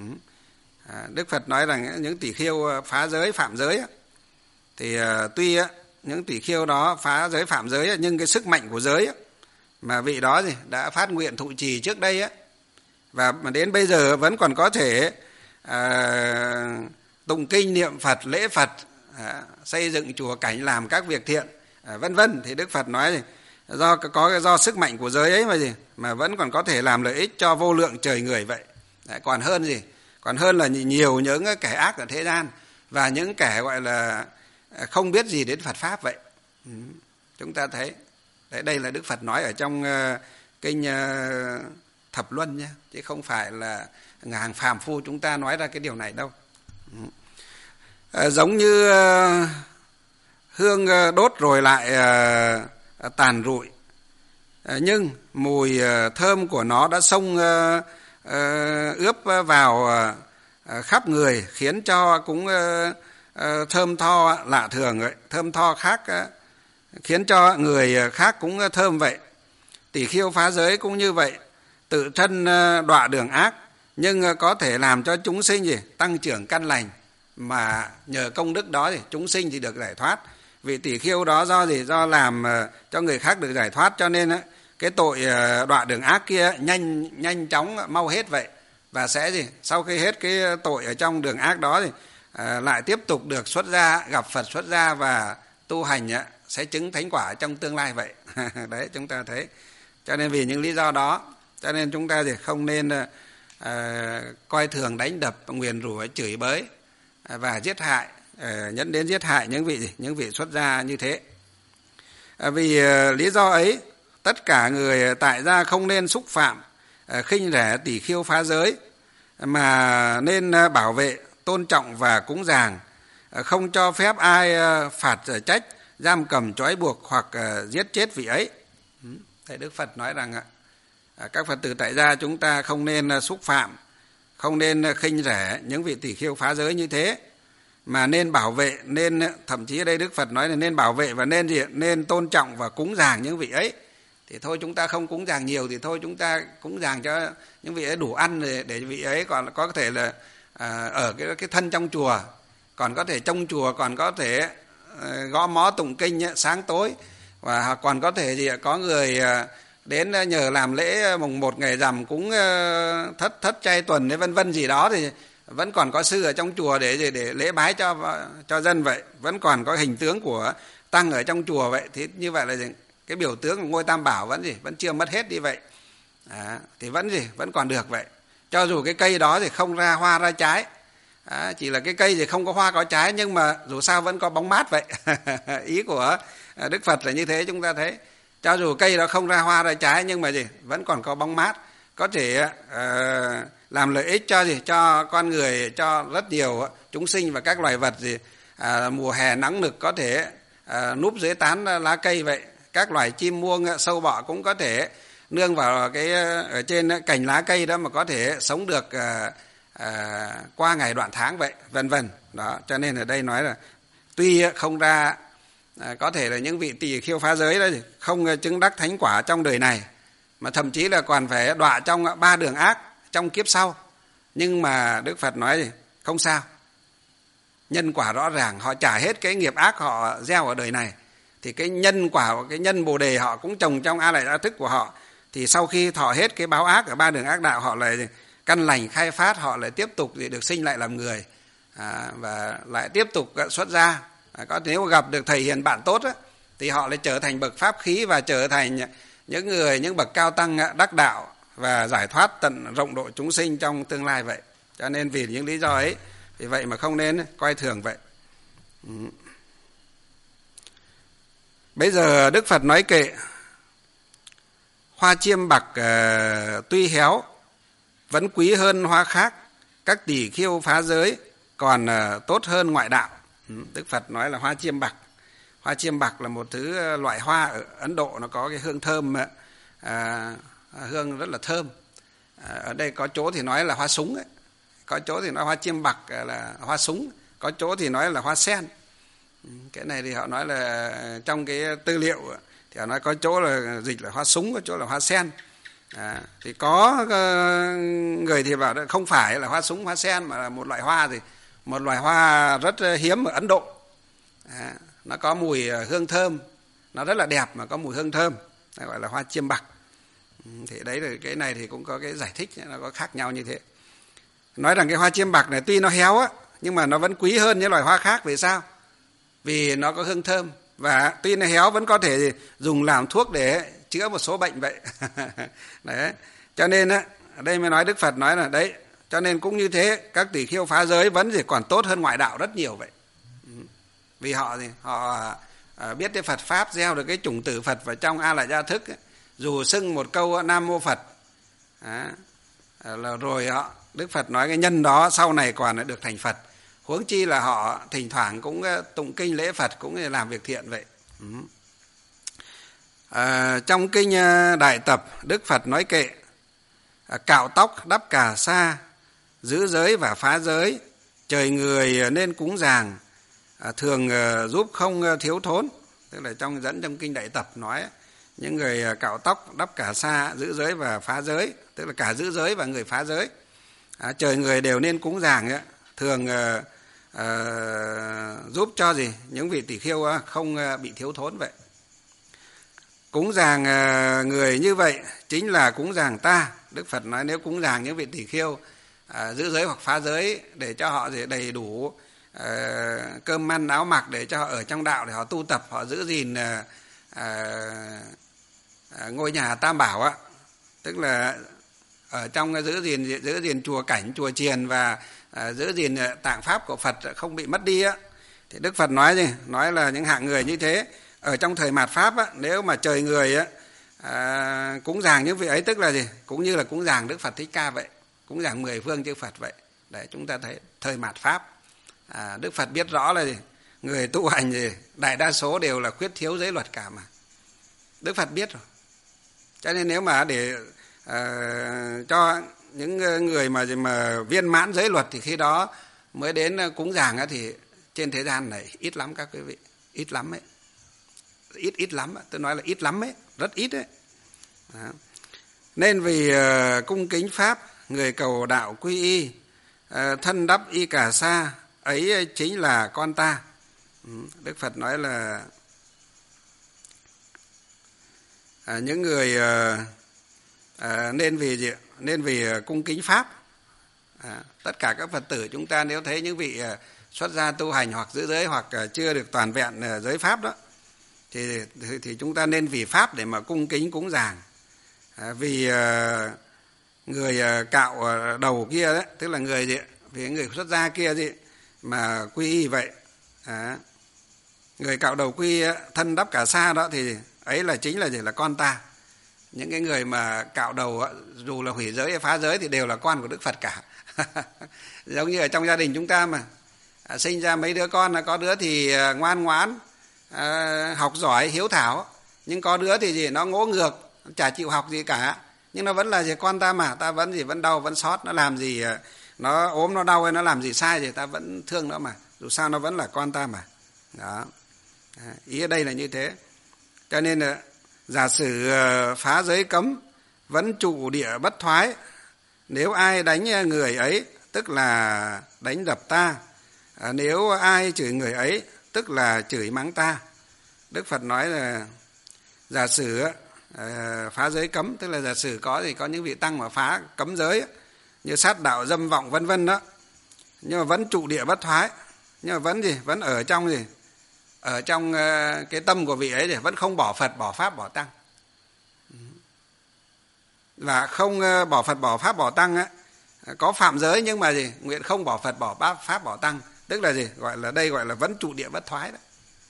Đức Phật nói rằng những tỳ kheo phá giới phạm giới thì tuy những tỳ kheo đó phá giới phạm giới, nhưng cái sức mạnh của giới mà vị đó gì đã phát nguyện thụ trì trước đây á, và mà đến bây giờ vẫn còn có thể à, tụng kinh niệm Phật, lễ Phật, à, xây dựng chùa cảnh, làm các việc thiện, à, vân vân, thì Đức Phật nói gì do có do sức mạnh của giới ấy mà gì mà vẫn còn có thể làm lợi ích cho vô lượng trời người vậy. Đấy, còn hơn gì còn hơn là nhiều những kẻ ác ở thế gian và những kẻ gọi là không biết gì đến Phật pháp vậy. Ừ, chúng ta thấy đấy, đây là Đức Phật nói ở trong uh, kinh uh, Thập Luân nhé, chứ không phải là hàng phàm phu chúng ta nói ra cái điều này đâu. À, giống như uh, hương uh, đốt rồi lại uh, tàn rụi, à, nhưng mùi uh, thơm của nó đã xông uh, uh, ướp vào uh, khắp người, khiến cho cũng uh, uh, thơm tho lạ thường vậy, thơm tho khác uh, khiến cho người khác cũng thơm vậy. Tỳ kheo phá giới cũng như vậy, tự thân đọa đường ác, nhưng có thể làm cho chúng sinh gì tăng trưởng căn lành, mà nhờ công đức đó thì chúng sinh thì được giải thoát. Vì tỳ kheo đó do gì do làm cho người khác được giải thoát, cho nên cái tội đọa đường ác kia nhanh nhanh chóng mau hết vậy, và sẽ gì sau khi hết cái tội ở trong đường ác đó thì à, lại tiếp tục được xuất gia, gặp Phật xuất gia và tu hành sẽ chứng thánh quả trong tương lai vậy. Đấy, chúng ta thấy. Cho nên vì những lý do đó, cho nên chúng ta thì không nên uh, coi thường, đánh đập, nguyền rủa, chửi bới uh, và giết hại, uh, dẫn đến giết hại những vị gì những vị xuất gia như thế. Uh, vì uh, lý do ấy, tất cả người tại gia không nên xúc phạm, uh, khinh rẻ tỳ kheo phá giới, mà nên uh, bảo vệ, tôn trọng và cúng dường, uh, không cho phép ai uh, phạt uh, trách, giam cầm, trói buộc hoặc uh, giết chết vị ấy. Thầy Đức Phật nói rằng uh, các Phật tử tại gia chúng ta không nên uh, xúc phạm, không nên uh, khinh rẻ những vị tỳ kheo phá giới như thế, mà nên bảo vệ, nên thậm chí ở đây Đức Phật nói là nên bảo vệ và nên gì nên tôn trọng và cúng dường những vị ấy. Thì thôi chúng ta không cúng dường nhiều thì thôi chúng ta cúng dường cho những vị ấy đủ ăn để, để vị ấy còn có thể là à, ở cái cái thân trong chùa, còn có thể trong chùa còn có thể à, gõ mõ tụng kinh ấy, sáng tối, và còn có thể gì có người à, đến nhờ làm lễ mùng một ngày rằm cúng à, thất thất chay tuần vân vân gì đó, thì vẫn còn có sư ở trong chùa để để lễ bái cho cho dân vậy, vẫn còn có hình tướng của tăng ở trong chùa vậy. Thì như vậy là gì? Cái biểu tướng của ngôi Tam Bảo vẫn gì vẫn chưa mất hết đi vậy. À, thì vẫn gì vẫn còn được vậy, cho dù cái cây đó thì không ra hoa ra trái, à, chỉ là cái cây thì không có hoa có trái, nhưng mà dù sao vẫn có bóng mát vậy. Ý của Đức Phật là như thế. Chúng ta thấy cho dù cây đó không ra hoa ra trái, nhưng mà gì vẫn còn có bóng mát, có thể uh, làm lợi ích cho gì cho con người, cho rất nhiều chúng sinh và các loài vật gì à, mùa hè nắng nực có thể à, núp dưới tán lá cây vậy. Các loài chim muông, sâu bọ cũng có thể nương vào cái ở trên cành lá cây đó mà có thể sống được à, à, qua ngày đoạn tháng vậy, vân vân. Đó, cho nên ở đây nói là tuy không ra à, có thể là những vị tỳ kheo phá giới đó không chứng đắc thánh quả trong đời này, mà thậm chí là còn phải đọa trong ba đường ác trong kiếp sau, nhưng mà Đức Phật nói gì không sao, nhân quả rõ ràng, họ trả hết cái nghiệp ác họ gieo ở đời này, thì cái nhân quả, cái nhân bồ đề họ cũng trồng trong a lại gia thức của họ, thì sau khi thọ hết cái báo ác ở ba đường ác đạo, họ lại căn lành khai phát, họ lại tiếp tục được sinh lại làm người, à, và lại tiếp tục xuất gia. À, có nếu gặp được thầy hiền bạn tốt á, thì họ lại trở thành bậc pháp khí và trở thành những người, những bậc cao tăng đắc đạo và giải thoát tận rộng độ chúng sinh trong tương lai vậy. Cho nên vì những lý do ấy Vì vậy mà không nên coi thường vậy. Ừ. Bây giờ Đức Phật nói kệ: hoa chiêm bạc uh, tuy héo vẫn quý hơn hoa khác, các tỳ khưu phá giới còn uh, tốt hơn ngoại đạo. Ừ. Đức Phật nói là hoa chiêm bạc. Hoa chiêm bạc là một thứ loại hoa ở Ấn Độ, nó có cái hương thơm, uh, hương rất là thơm. À, ở đây có chỗ thì nói là hoa súng ấy. Có chỗ thì nói hoa chiêm bạc là hoa súng, có chỗ thì nói là hoa sen. Cái này thì họ nói là trong cái tư liệu thì họ nói có chỗ là dịch là hoa súng, có chỗ là hoa sen. À, thì có người thì bảo không phải là hoa súng, hoa sen, mà là một loại hoa, thì một loại hoa rất hiếm ở Ấn Độ. À, nó có mùi hương thơm, nó rất là đẹp mà có mùi hương thơm, nó gọi là hoa chiêm bạc. Thì đấy là cái này thì cũng có cái giải thích, nó có khác nhau như thế. Nói rằng cái hoa chiêm bạc này tuy nó héo á, nhưng mà nó vẫn quý hơn những loài hoa khác. Vì sao? Vì nó có hương thơm, và tuy nó héo vẫn có thể dùng làm thuốc để chữa một số bệnh vậy. Đấy. Cho nên á, ở đây mới nói, Đức Phật nói là đấy, cho nên cũng như thế, các tỷ khưu phá giới vẫn chỉ còn tốt hơn ngoại đạo rất nhiều vậy. Vì họ thì họ biết cái Phật pháp, gieo được cái chủng tử Phật vào trong A Lại Gia Thức ấy. Dù xưng một câu Nam Mô Phật, à, là rồi họ, Đức Phật nói cái nhân đó sau này còn được thành Phật. Huống chi là họ thỉnh thoảng cũng tụng kinh lễ Phật, cũng làm việc thiện vậy. Ừ. À, trong kinh Đại Tập, Đức Phật nói kệ: cạo tóc, đắp cà sa, giữ giới và phá giới, trời người nên cúng dường, à, thường giúp không thiếu thốn. Tức là trong dẫn trong kinh Đại Tập nói những người cạo tóc, đắp cà sa, giữ giới và phá giới, tức là cả giữ giới và người phá giới, à, trời người đều nên cúng dường ấy, thường uh, uh, giúp cho gì những vị tỷ khưu uh, không uh, bị thiếu thốn vậy. Cúng dường uh, người như vậy chính là cúng dường ta. Đức Phật nói nếu cúng dường những vị tỷ khưu uh, giữ giới hoặc phá giới để cho họ gì đầy đủ uh, cơm ăn áo mặc, để cho họ ở trong đạo, để họ tu tập, họ giữ gìn uh, uh, uh, ngôi nhà Tam Bảo á, tức là ở trong giữ gìn giữ gìn chùa cảnh, chùa chiền và à, giữ gìn tạng pháp của Phật không bị mất đi á, thì Đức Phật nói gì? Nói là những hạng người như thế ở trong thời mạt pháp á, nếu mà trời người á à, cúng dường những vị ấy, tức là gì? Cũng như là cúng dường Đức Phật Thích Ca vậy, cúng dường mười phương chư Phật vậy. Để chúng ta thấy thời mạt pháp, à, Đức Phật biết rõ là gì? Người tu hành gì đại đa số đều là khuyết thiếu giới luật cả mà. Đức Phật biết rồi. Cho nên nếu mà để À, cho những người mà mà viên mãn giới luật thì khi đó mới đến cúng dường á, thì trên thế gian này ít lắm các quý vị, ít lắm ấy, ít ít lắm, tôi nói là ít lắm ấy, rất ít ấy. Đó. Nên vì uh, cung kính pháp, người cầu đạo quy y, uh, thân đắp y cà sa, ấy chính là con ta. Ừ. Đức Phật nói là uh, những người uh, À, nên vì gì? Nên vì cung kính pháp. À, tất cả các Phật tử chúng ta nếu thấy những vị uh, xuất gia tu hành hoặc giữ giới hoặc uh, chưa được toàn vẹn uh, giới pháp đó, thì, thì thì chúng ta nên vì pháp để mà cung kính cúng dường. À, vì uh, người uh, cạo uh, đầu kia đấy, tức là người gì? Vì người xuất gia kia gì mà quy y vậy. À, người cạo đầu quy uh, thân đắp cà sa đó thì ấy là chính là gì? Là con ta. Những cái người mà cạo đầu dù là hủy giới hay phá giới thì đều là con của Đức Phật cả. Giống như ở trong gia đình chúng ta mà à, sinh ra mấy đứa con, là có đứa thì ngoan ngoãn, à, học giỏi, hiếu thảo, nhưng có đứa thì gì nó ngỗ ngược, chả chịu học gì cả, nhưng nó vẫn là gì con ta mà, ta vẫn gì vẫn đau vẫn xót, nó làm gì, nó ốm nó đau hay nó làm gì sai thì ta vẫn thương nó mà, dù sao nó vẫn là con ta mà. Đó. À, ý ở đây là như thế. Cho nên là giả sử phá giới cấm vẫn trụ địa bất thoái, nếu ai đánh người ấy tức là đánh đập ta, à, nếu ai chửi người ấy tức là chửi mắng ta. Đức Phật nói là giả sử à, phá giới cấm, tức là giả sử có thì có những vị tăng mà phá cấm giới như sát đạo, dâm vọng vân vân đó, nhưng mà vẫn trụ địa bất thoái, nhưng mà vẫn gì vẫn ở trong gì ở trong cái tâm của vị ấy thì vẫn không bỏ Phật, bỏ Pháp, bỏ Tăng. Và không bỏ Phật, bỏ Pháp, bỏ Tăng á, có phạm giới nhưng mà gì, nguyện không bỏ Phật, bỏ pháp, pháp bỏ tăng, tức là gì, gọi là đây gọi là vẫn trụ địa bất thoái đó.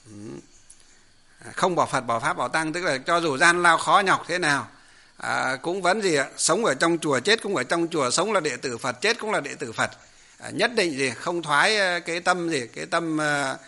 Không bỏ Phật, bỏ pháp, bỏ tăng, tức là cho dù gian lao khó nhọc thế nào, à, cũng vẫn gì ạ, sống ở trong chùa chết cũng ở trong chùa, sống là đệ tử Phật chết cũng là đệ tử Phật, à, nhất định gì không thoái cái tâm gì, cái tâm uh,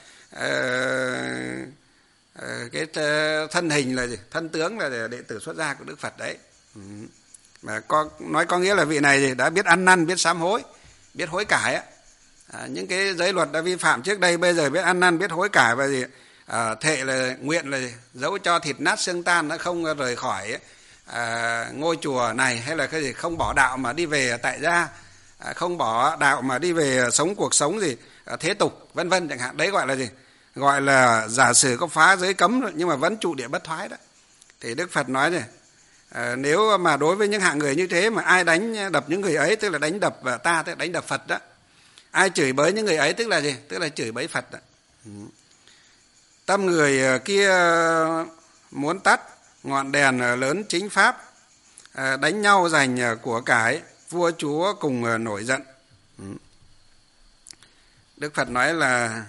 uh, cái thân hình là gì, thân tướng là đệ tử xuất gia của Đức Phật đấy. Ừ. Mà có, nói có nghĩa là vị này thì đã biết ăn năn, biết sám hối, biết hối cải á. À, những cái giới luật đã vi phạm trước đây bây giờ biết ăn năn, biết hối cải và gì, à, thệ là nguyện là gì? Dẫu cho thịt nát xương tan nó không rời khỏi à, ngôi chùa này, hay là cái gì không bỏ đạo mà đi về tại gia, à, không bỏ đạo mà đi về sống cuộc sống gì à, thế tục vân vân chẳng hạn, đấy gọi là gì, gọi là giả sử có phá giới cấm nhưng mà vẫn trụ địa bất thoái đó. Thì Đức Phật nói này, à, nếu mà đối với những hạng người như thế mà ai đánh đập những người ấy, tức là đánh đập ta, tức là đánh đập Phật đó, ai chửi bới những người ấy tức là gì, tức là chửi bới Phật đó. Tâm người kia muốn tắt ngọn đèn lớn chính pháp, đánh nhau giành của cải, vua chúa cùng nổi giận. Đức Phật nói là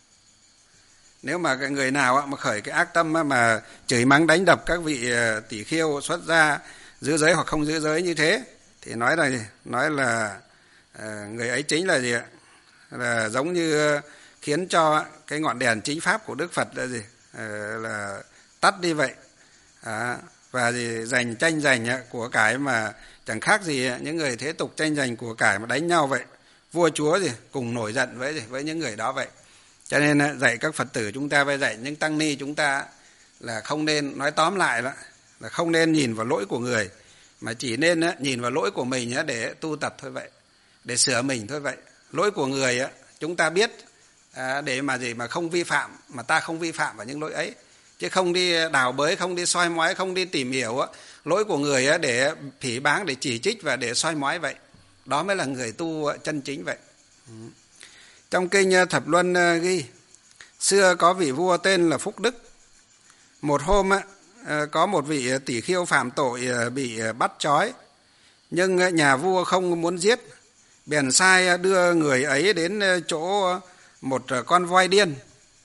nếu mà cái người nào mà khởi cái ác tâm mà chửi mắng đánh đập các vị tỷ khiêu xuất gia giữ giới hoặc không giữ giới như thế, thì nói là nói là người ấy chính là gì ạ, là giống như khiến cho cái ngọn đèn chính pháp của Đức Phật là gì, là tắt đi vậy. À, và gì giành tranh giành của cải mà chẳng khác gì những người thế tục tranh giành của cải mà đánh nhau vậy, vua chúa gì cùng nổi giận với gì, với những người đó vậy. Cho nên dạy các Phật tử chúng ta, với dạy những tăng ni chúng ta là không nên, nói tóm lại đó, là không nên nhìn vào lỗi của người, mà chỉ nên nhìn vào lỗi của mình để tu tập thôi vậy, để sửa mình thôi vậy. Lỗi của người chúng ta biết để mà gì mà không vi phạm, mà ta không vi phạm vào những lỗi ấy, chứ không đi đào bới, không đi soi mói, không đi tìm hiểu lỗi của người để phỉ báng, để chỉ trích và để soi mói vậy. Đó mới là người tu chân chính vậy. Trong kinh Thập Luân ghi, xưa có vị vua tên là Phúc Đức. Một hôm có một vị tỷ khiêu phạm tội bị bắt trói, nhưng nhà vua không muốn giết, bèn sai đưa người ấy đến chỗ một con voi điên.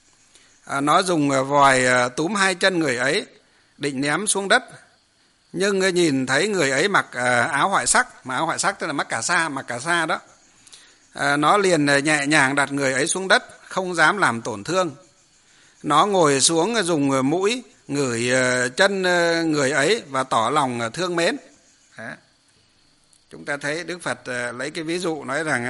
Nó dùng vòi túm hai chân người ấy, định ném xuống đất, nhưng nhìn thấy người ấy mặc áo hoại sắc, mà áo hoại sắc tức là mắc cà sa, mặc cà sa đó. Nó liền nhẹ nhàng đặt người ấy xuống đất, không dám làm tổn thương. Nó ngồi xuống dùng mũi ngửi chân người ấy và tỏ lòng thương mến. Đó. Chúng ta thấy Đức Phật lấy cái ví dụ nói rằng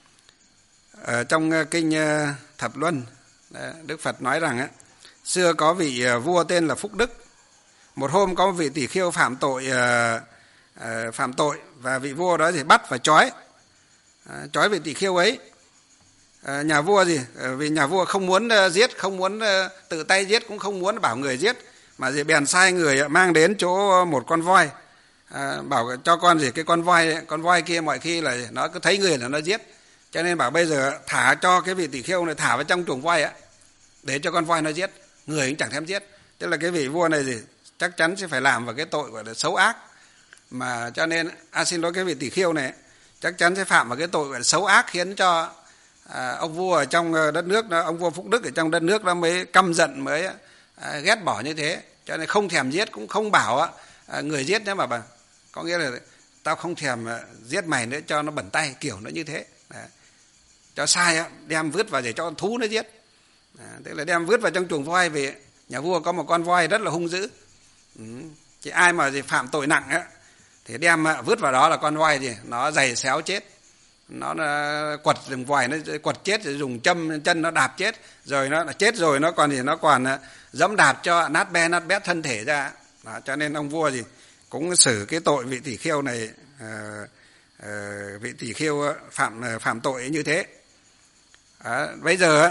ở trong kinh Thập Luân, Đức Phật nói rằng xưa có vị vua tên là Phúc Đức. Một hôm có một vị tỷ khiêu phạm tội phạm tội và vị vua đó thì bắt và trói trói vị tỷ khiêu ấy. Nhà vua gì vì nhà vua không muốn giết, không muốn tự tay giết, cũng không muốn bảo người giết, mà gì bèn sai người mang đến chỗ một con voi, à, bảo cho con gì cái con voi con voi kia mọi khi là nó cứ thấy người là nó giết, cho nên bảo bây giờ thả cho cái vị tỷ khiêu này thả vào trong chuồng voi á, để cho con voi nó giết, người cũng chẳng thèm giết. Tức là cái vị vua này gì chắc chắn sẽ phải làm vào cái tội gọi là xấu ác, mà cho nên à, xin lỗi cái vị tỷ khiêu này chắc chắn sẽ phạm vào cái tội gọi là xấu ác, khiến cho à, ông vua ở trong đất nước đó, ông vua Phúc Đức ở trong đất nước đó mới căm giận, mới à, ghét bỏ như thế, cho nên không thèm giết, cũng không bảo à, người giết nữa, mà bà có nghĩa là tao không thèm giết mày nữa, cho nó bẩn tay, kiểu nó như thế. Đấy. Cho sai đem vứt vào để cho con thú nó giết. Đấy. Tức là đem vứt vào trong chuồng voi. Về nhà vua có một con voi rất là hung dữ, ừ. Chỉ ai mà gì phạm tội nặng á thì đem vứt vào đó là con voi gì nó giày xéo chết, nó, nó quật dùng vòi nó quật chết, rồi dùng châm chân nó đạp chết, rồi nó chết rồi nó còn gì nó còn dẫm đạp cho nát be nát bét thân thể ra. Đó, cho nên ông vua gì cũng xử cái tội vị tỷ khiêu này, uh, uh, vị tỷ khiêu phạm phạm tội như thế. Đó, bây giờ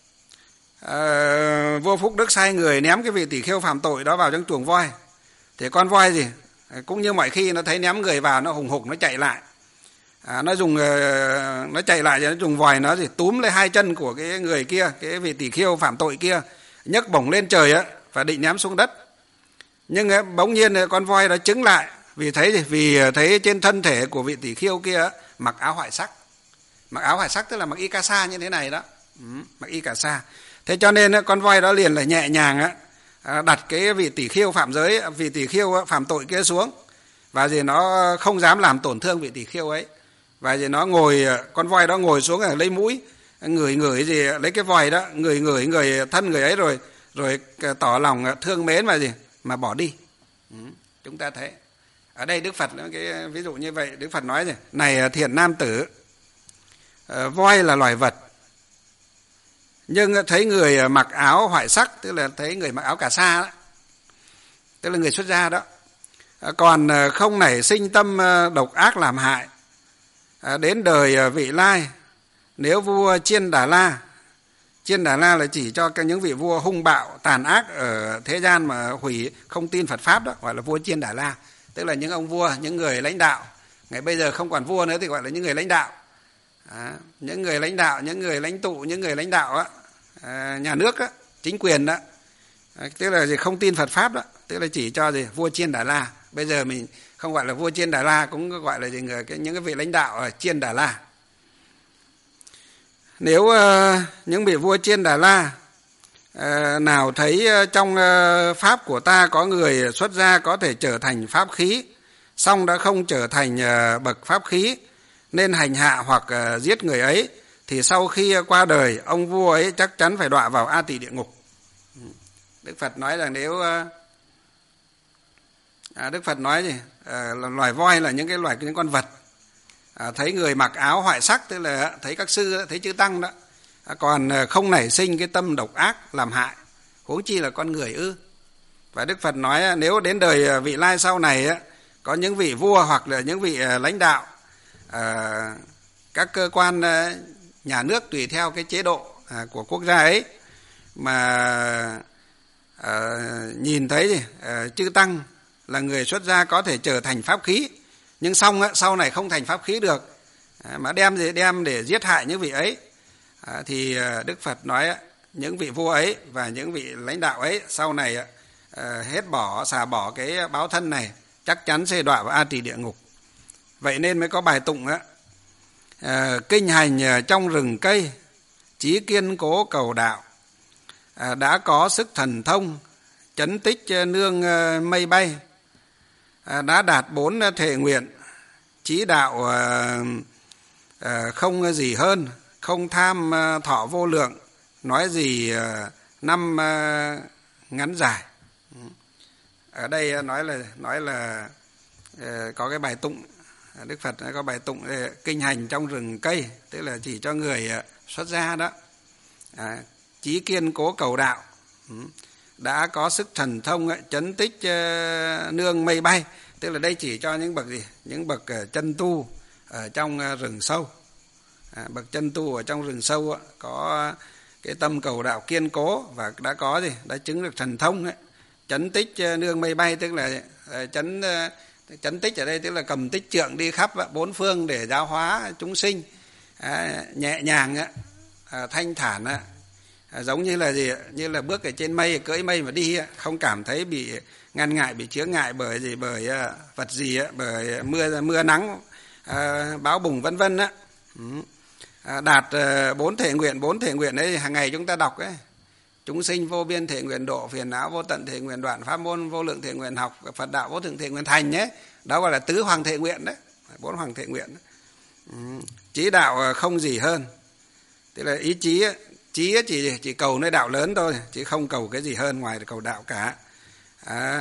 uh, vua Phúc Đức sai người ném cái vị tỷ khiêu phạm tội đó vào trong chuồng voi, thì con voi gì cũng như mọi khi nó thấy ném người vào nó hùng hục nó chạy lại, à, nó dùng nó chạy lại rồi nó dùng vòi nó gì túm lấy hai chân của cái người kia, cái vị tỷ khiêu phạm tội kia, nhấc bổng lên trời á và định ném xuống đất. Nhưng bỗng nhiên con voi nó chứng lại Vì thấy gì? Vì thấy trên thân thể của vị tỷ khiêu kia mặc áo hoại sắc. Mặc áo hoại sắc tức là mặc y ca sa như thế này đó. Ừ, mặc y ca sa. Thế cho nên con voi đó liền là nhẹ nhàng đặt cái vị tỷ khiêu phạm giới, vị tỷ khiêu phạm tội kia xuống. Và gì nó không dám làm tổn thương vị tỷ khiêu ấy. Và gì nó ngồi, con voi đó ngồi xuống ở lấy mũi, ngửi ngửi gì, lấy cái vòi đó, ngửi ngửi người thân người ấy rồi rồi tỏ lòng thương mến mà gì mà bỏ đi. Ừ, chúng ta thấy ở đây Đức Phật cái ví dụ như vậy, Đức Phật nói gì? Này thiện nam tử, voi là loài vật, nhưng thấy người mặc áo hoại sắc, tức là thấy người mặc áo cà sa đó, tức là người xuất gia đó, còn không nảy sinh tâm độc ác làm hại, đến đời vị lai, nếu vua Chiên Đà La, Chiên Đà La là chỉ cho những vị vua hung bạo tàn ác ở thế gian mà hủy không tin Phật pháp đó, gọi là vua Chiên Đà La, tức là những ông vua, những người lãnh đạo. Ngày bây giờ không còn vua nữa thì gọi là những người lãnh đạo. À, những người lãnh đạo, những người lãnh tụ, những người lãnh đạo á, à, nhà nước á, chính quyền đó, à, tức là gì không tin Phật pháp đó, tức là chỉ cho gì vua Chiên Đà La. Bây giờ mình không gọi là vua Chiên Đà La, cũng gọi là gì người cái những cái vị lãnh đạo ở Chiên Đà La. Nếu uh, những vị vua Chiên Đà La uh, nào thấy uh, trong uh, pháp của ta có người xuất gia có thể trở thành pháp khí, song đã không trở thành uh, bậc pháp khí, nên hành hạ hoặc uh, giết người ấy, thì sau khi uh, qua đời, ông vua ấy chắc chắn phải đọa vào A Tỳ địa ngục. Đức Phật nói rằng nếu uh, à, Đức Phật nói gì? Uh, là loài voi là những cái loài những con vật. À, thấy người mặc áo hoại sắc, tức là thấy các sư, thấy chư tăng đó, à, còn không nảy sinh cái tâm độc ác làm hại, huống chi là con người ư. Và Đức Phật nói nếu đến đời vị lai sau này có những vị vua hoặc là những vị lãnh đạo, à, các cơ quan nhà nước tùy theo cái chế độ à, của quốc gia ấy mà à, nhìn thấy gì, à, chư tăng là người xuất gia có thể trở thành pháp khí, nhưng xong sau này không thành pháp khí được, mà đem để đem để giết hại những vị ấy, thì Đức Phật nói những vị vua ấy và những vị lãnh đạo ấy sau này hết bỏ xả bỏ cái báo thân này, chắc chắn sẽ đọa vào A Tỳ địa ngục. Vậy nên mới có bài tụng á, kinh hành trong rừng cây, chí kiên cố cầu đạo, đã có sức thần thông, chấn tích nương mây bay, đã đạt bốn thệ nguyện, chí đạo không gì hơn, không tham thọ vô lượng, nói gì năm ngắn dài. Ở đây nói là nói là có cái bài tụng, Đức Phật có bài tụng kinh hành trong rừng cây, tức là chỉ cho người xuất gia đó, à, chí kiên cố cầu đạo, đã có sức thần thông chấn tích nương mây bay, tức là đây chỉ cho những bậc gì, những bậc chân tu ở trong rừng sâu. À, bậc chân tu ở trong rừng sâu có cái tâm cầu đạo kiên cố và đã có gì, đã chứng được thần thông ấy. Chấn tích nương mây bay tức là chấn chấn tích ở đây tức là cầm tích trượng đi khắp bốn phương để giáo hóa chúng sinh, à, nhẹ nhàng à, thanh thản à, giống như là gì, như là bước ở trên mây, cưỡi mây mà đi, không cảm thấy bị ngăn ngại, bị chướng ngại bởi gì, bởi vật gì, bởi mưa mưa nắng, à, bão bùng vân vân á. À, đạt bốn thể nguyện, bốn thể nguyện đấy hàng ngày chúng ta đọc ấy, chúng sinh vô biên thể nguyện độ, phiền não vô tận thể nguyện đoạn, pháp môn vô lượng thể nguyện học, Phật đạo vô thượng thể nguyện thành nhé, đó gọi là tứ hoàng thể nguyện đấy, bốn hoàng thể nguyện. Ừ. Chí đạo không gì hơn, tức là ý chí ấy, chí chỉ chỉ cầu nơi đạo lớn thôi, chứ không cầu cái gì hơn ngoài cầu đạo cả. À,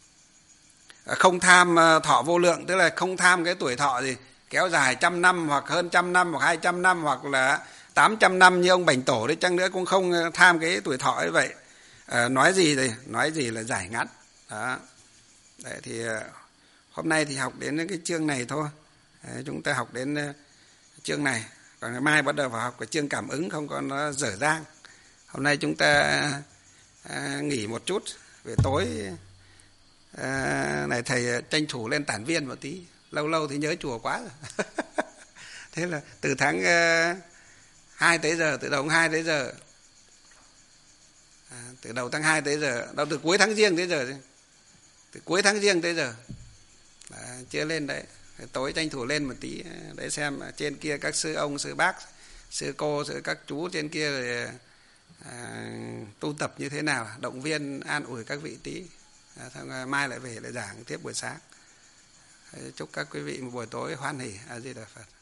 không tham thọ vô lượng, tức là không tham cái tuổi thọ gì kéo dài trăm năm hoặc hơn trăm năm hoặc hai trăm năm hoặc là tám trăm năm như ông Bành Tổ đấy chăng nữa, cũng không tham cái tuổi thọ ấy vậy. À, nói gì thì nói gì là giải ngắn. Đó. Đấy, thì hôm nay thì học đến cái chương này thôi. Đấy, chúng ta học đến chương này, còn ngày mai bắt đầu vào học cái chương cảm ứng, không có nó dở dang. Hôm nay chúng ta à, nghỉ một chút, về tối à, này thầy tranh thủ lên tản viên một tí, lâu lâu thì nhớ chùa quá rồi. Thế là từ tháng uh, hai tới giờ, từ đầu tháng hai tới giờ, à, từ đầu tháng hai tới giờ, đâu từ cuối tháng Giêng tới giờ, từ cuối tháng Giêng tới giờ Đấy, chưa lên đấy, tối tranh thủ lên một tí để xem trên kia các sư ông, sư bác, sư cô, sư các chú trên kia rồi à, tu tập như thế nào, động viên an ủi các vị tí. À, xong mai lại về lại giảng tiếp buổi sáng. Chúc các quý vị một buổi tối hoan hỉ. A Di Đà Phật.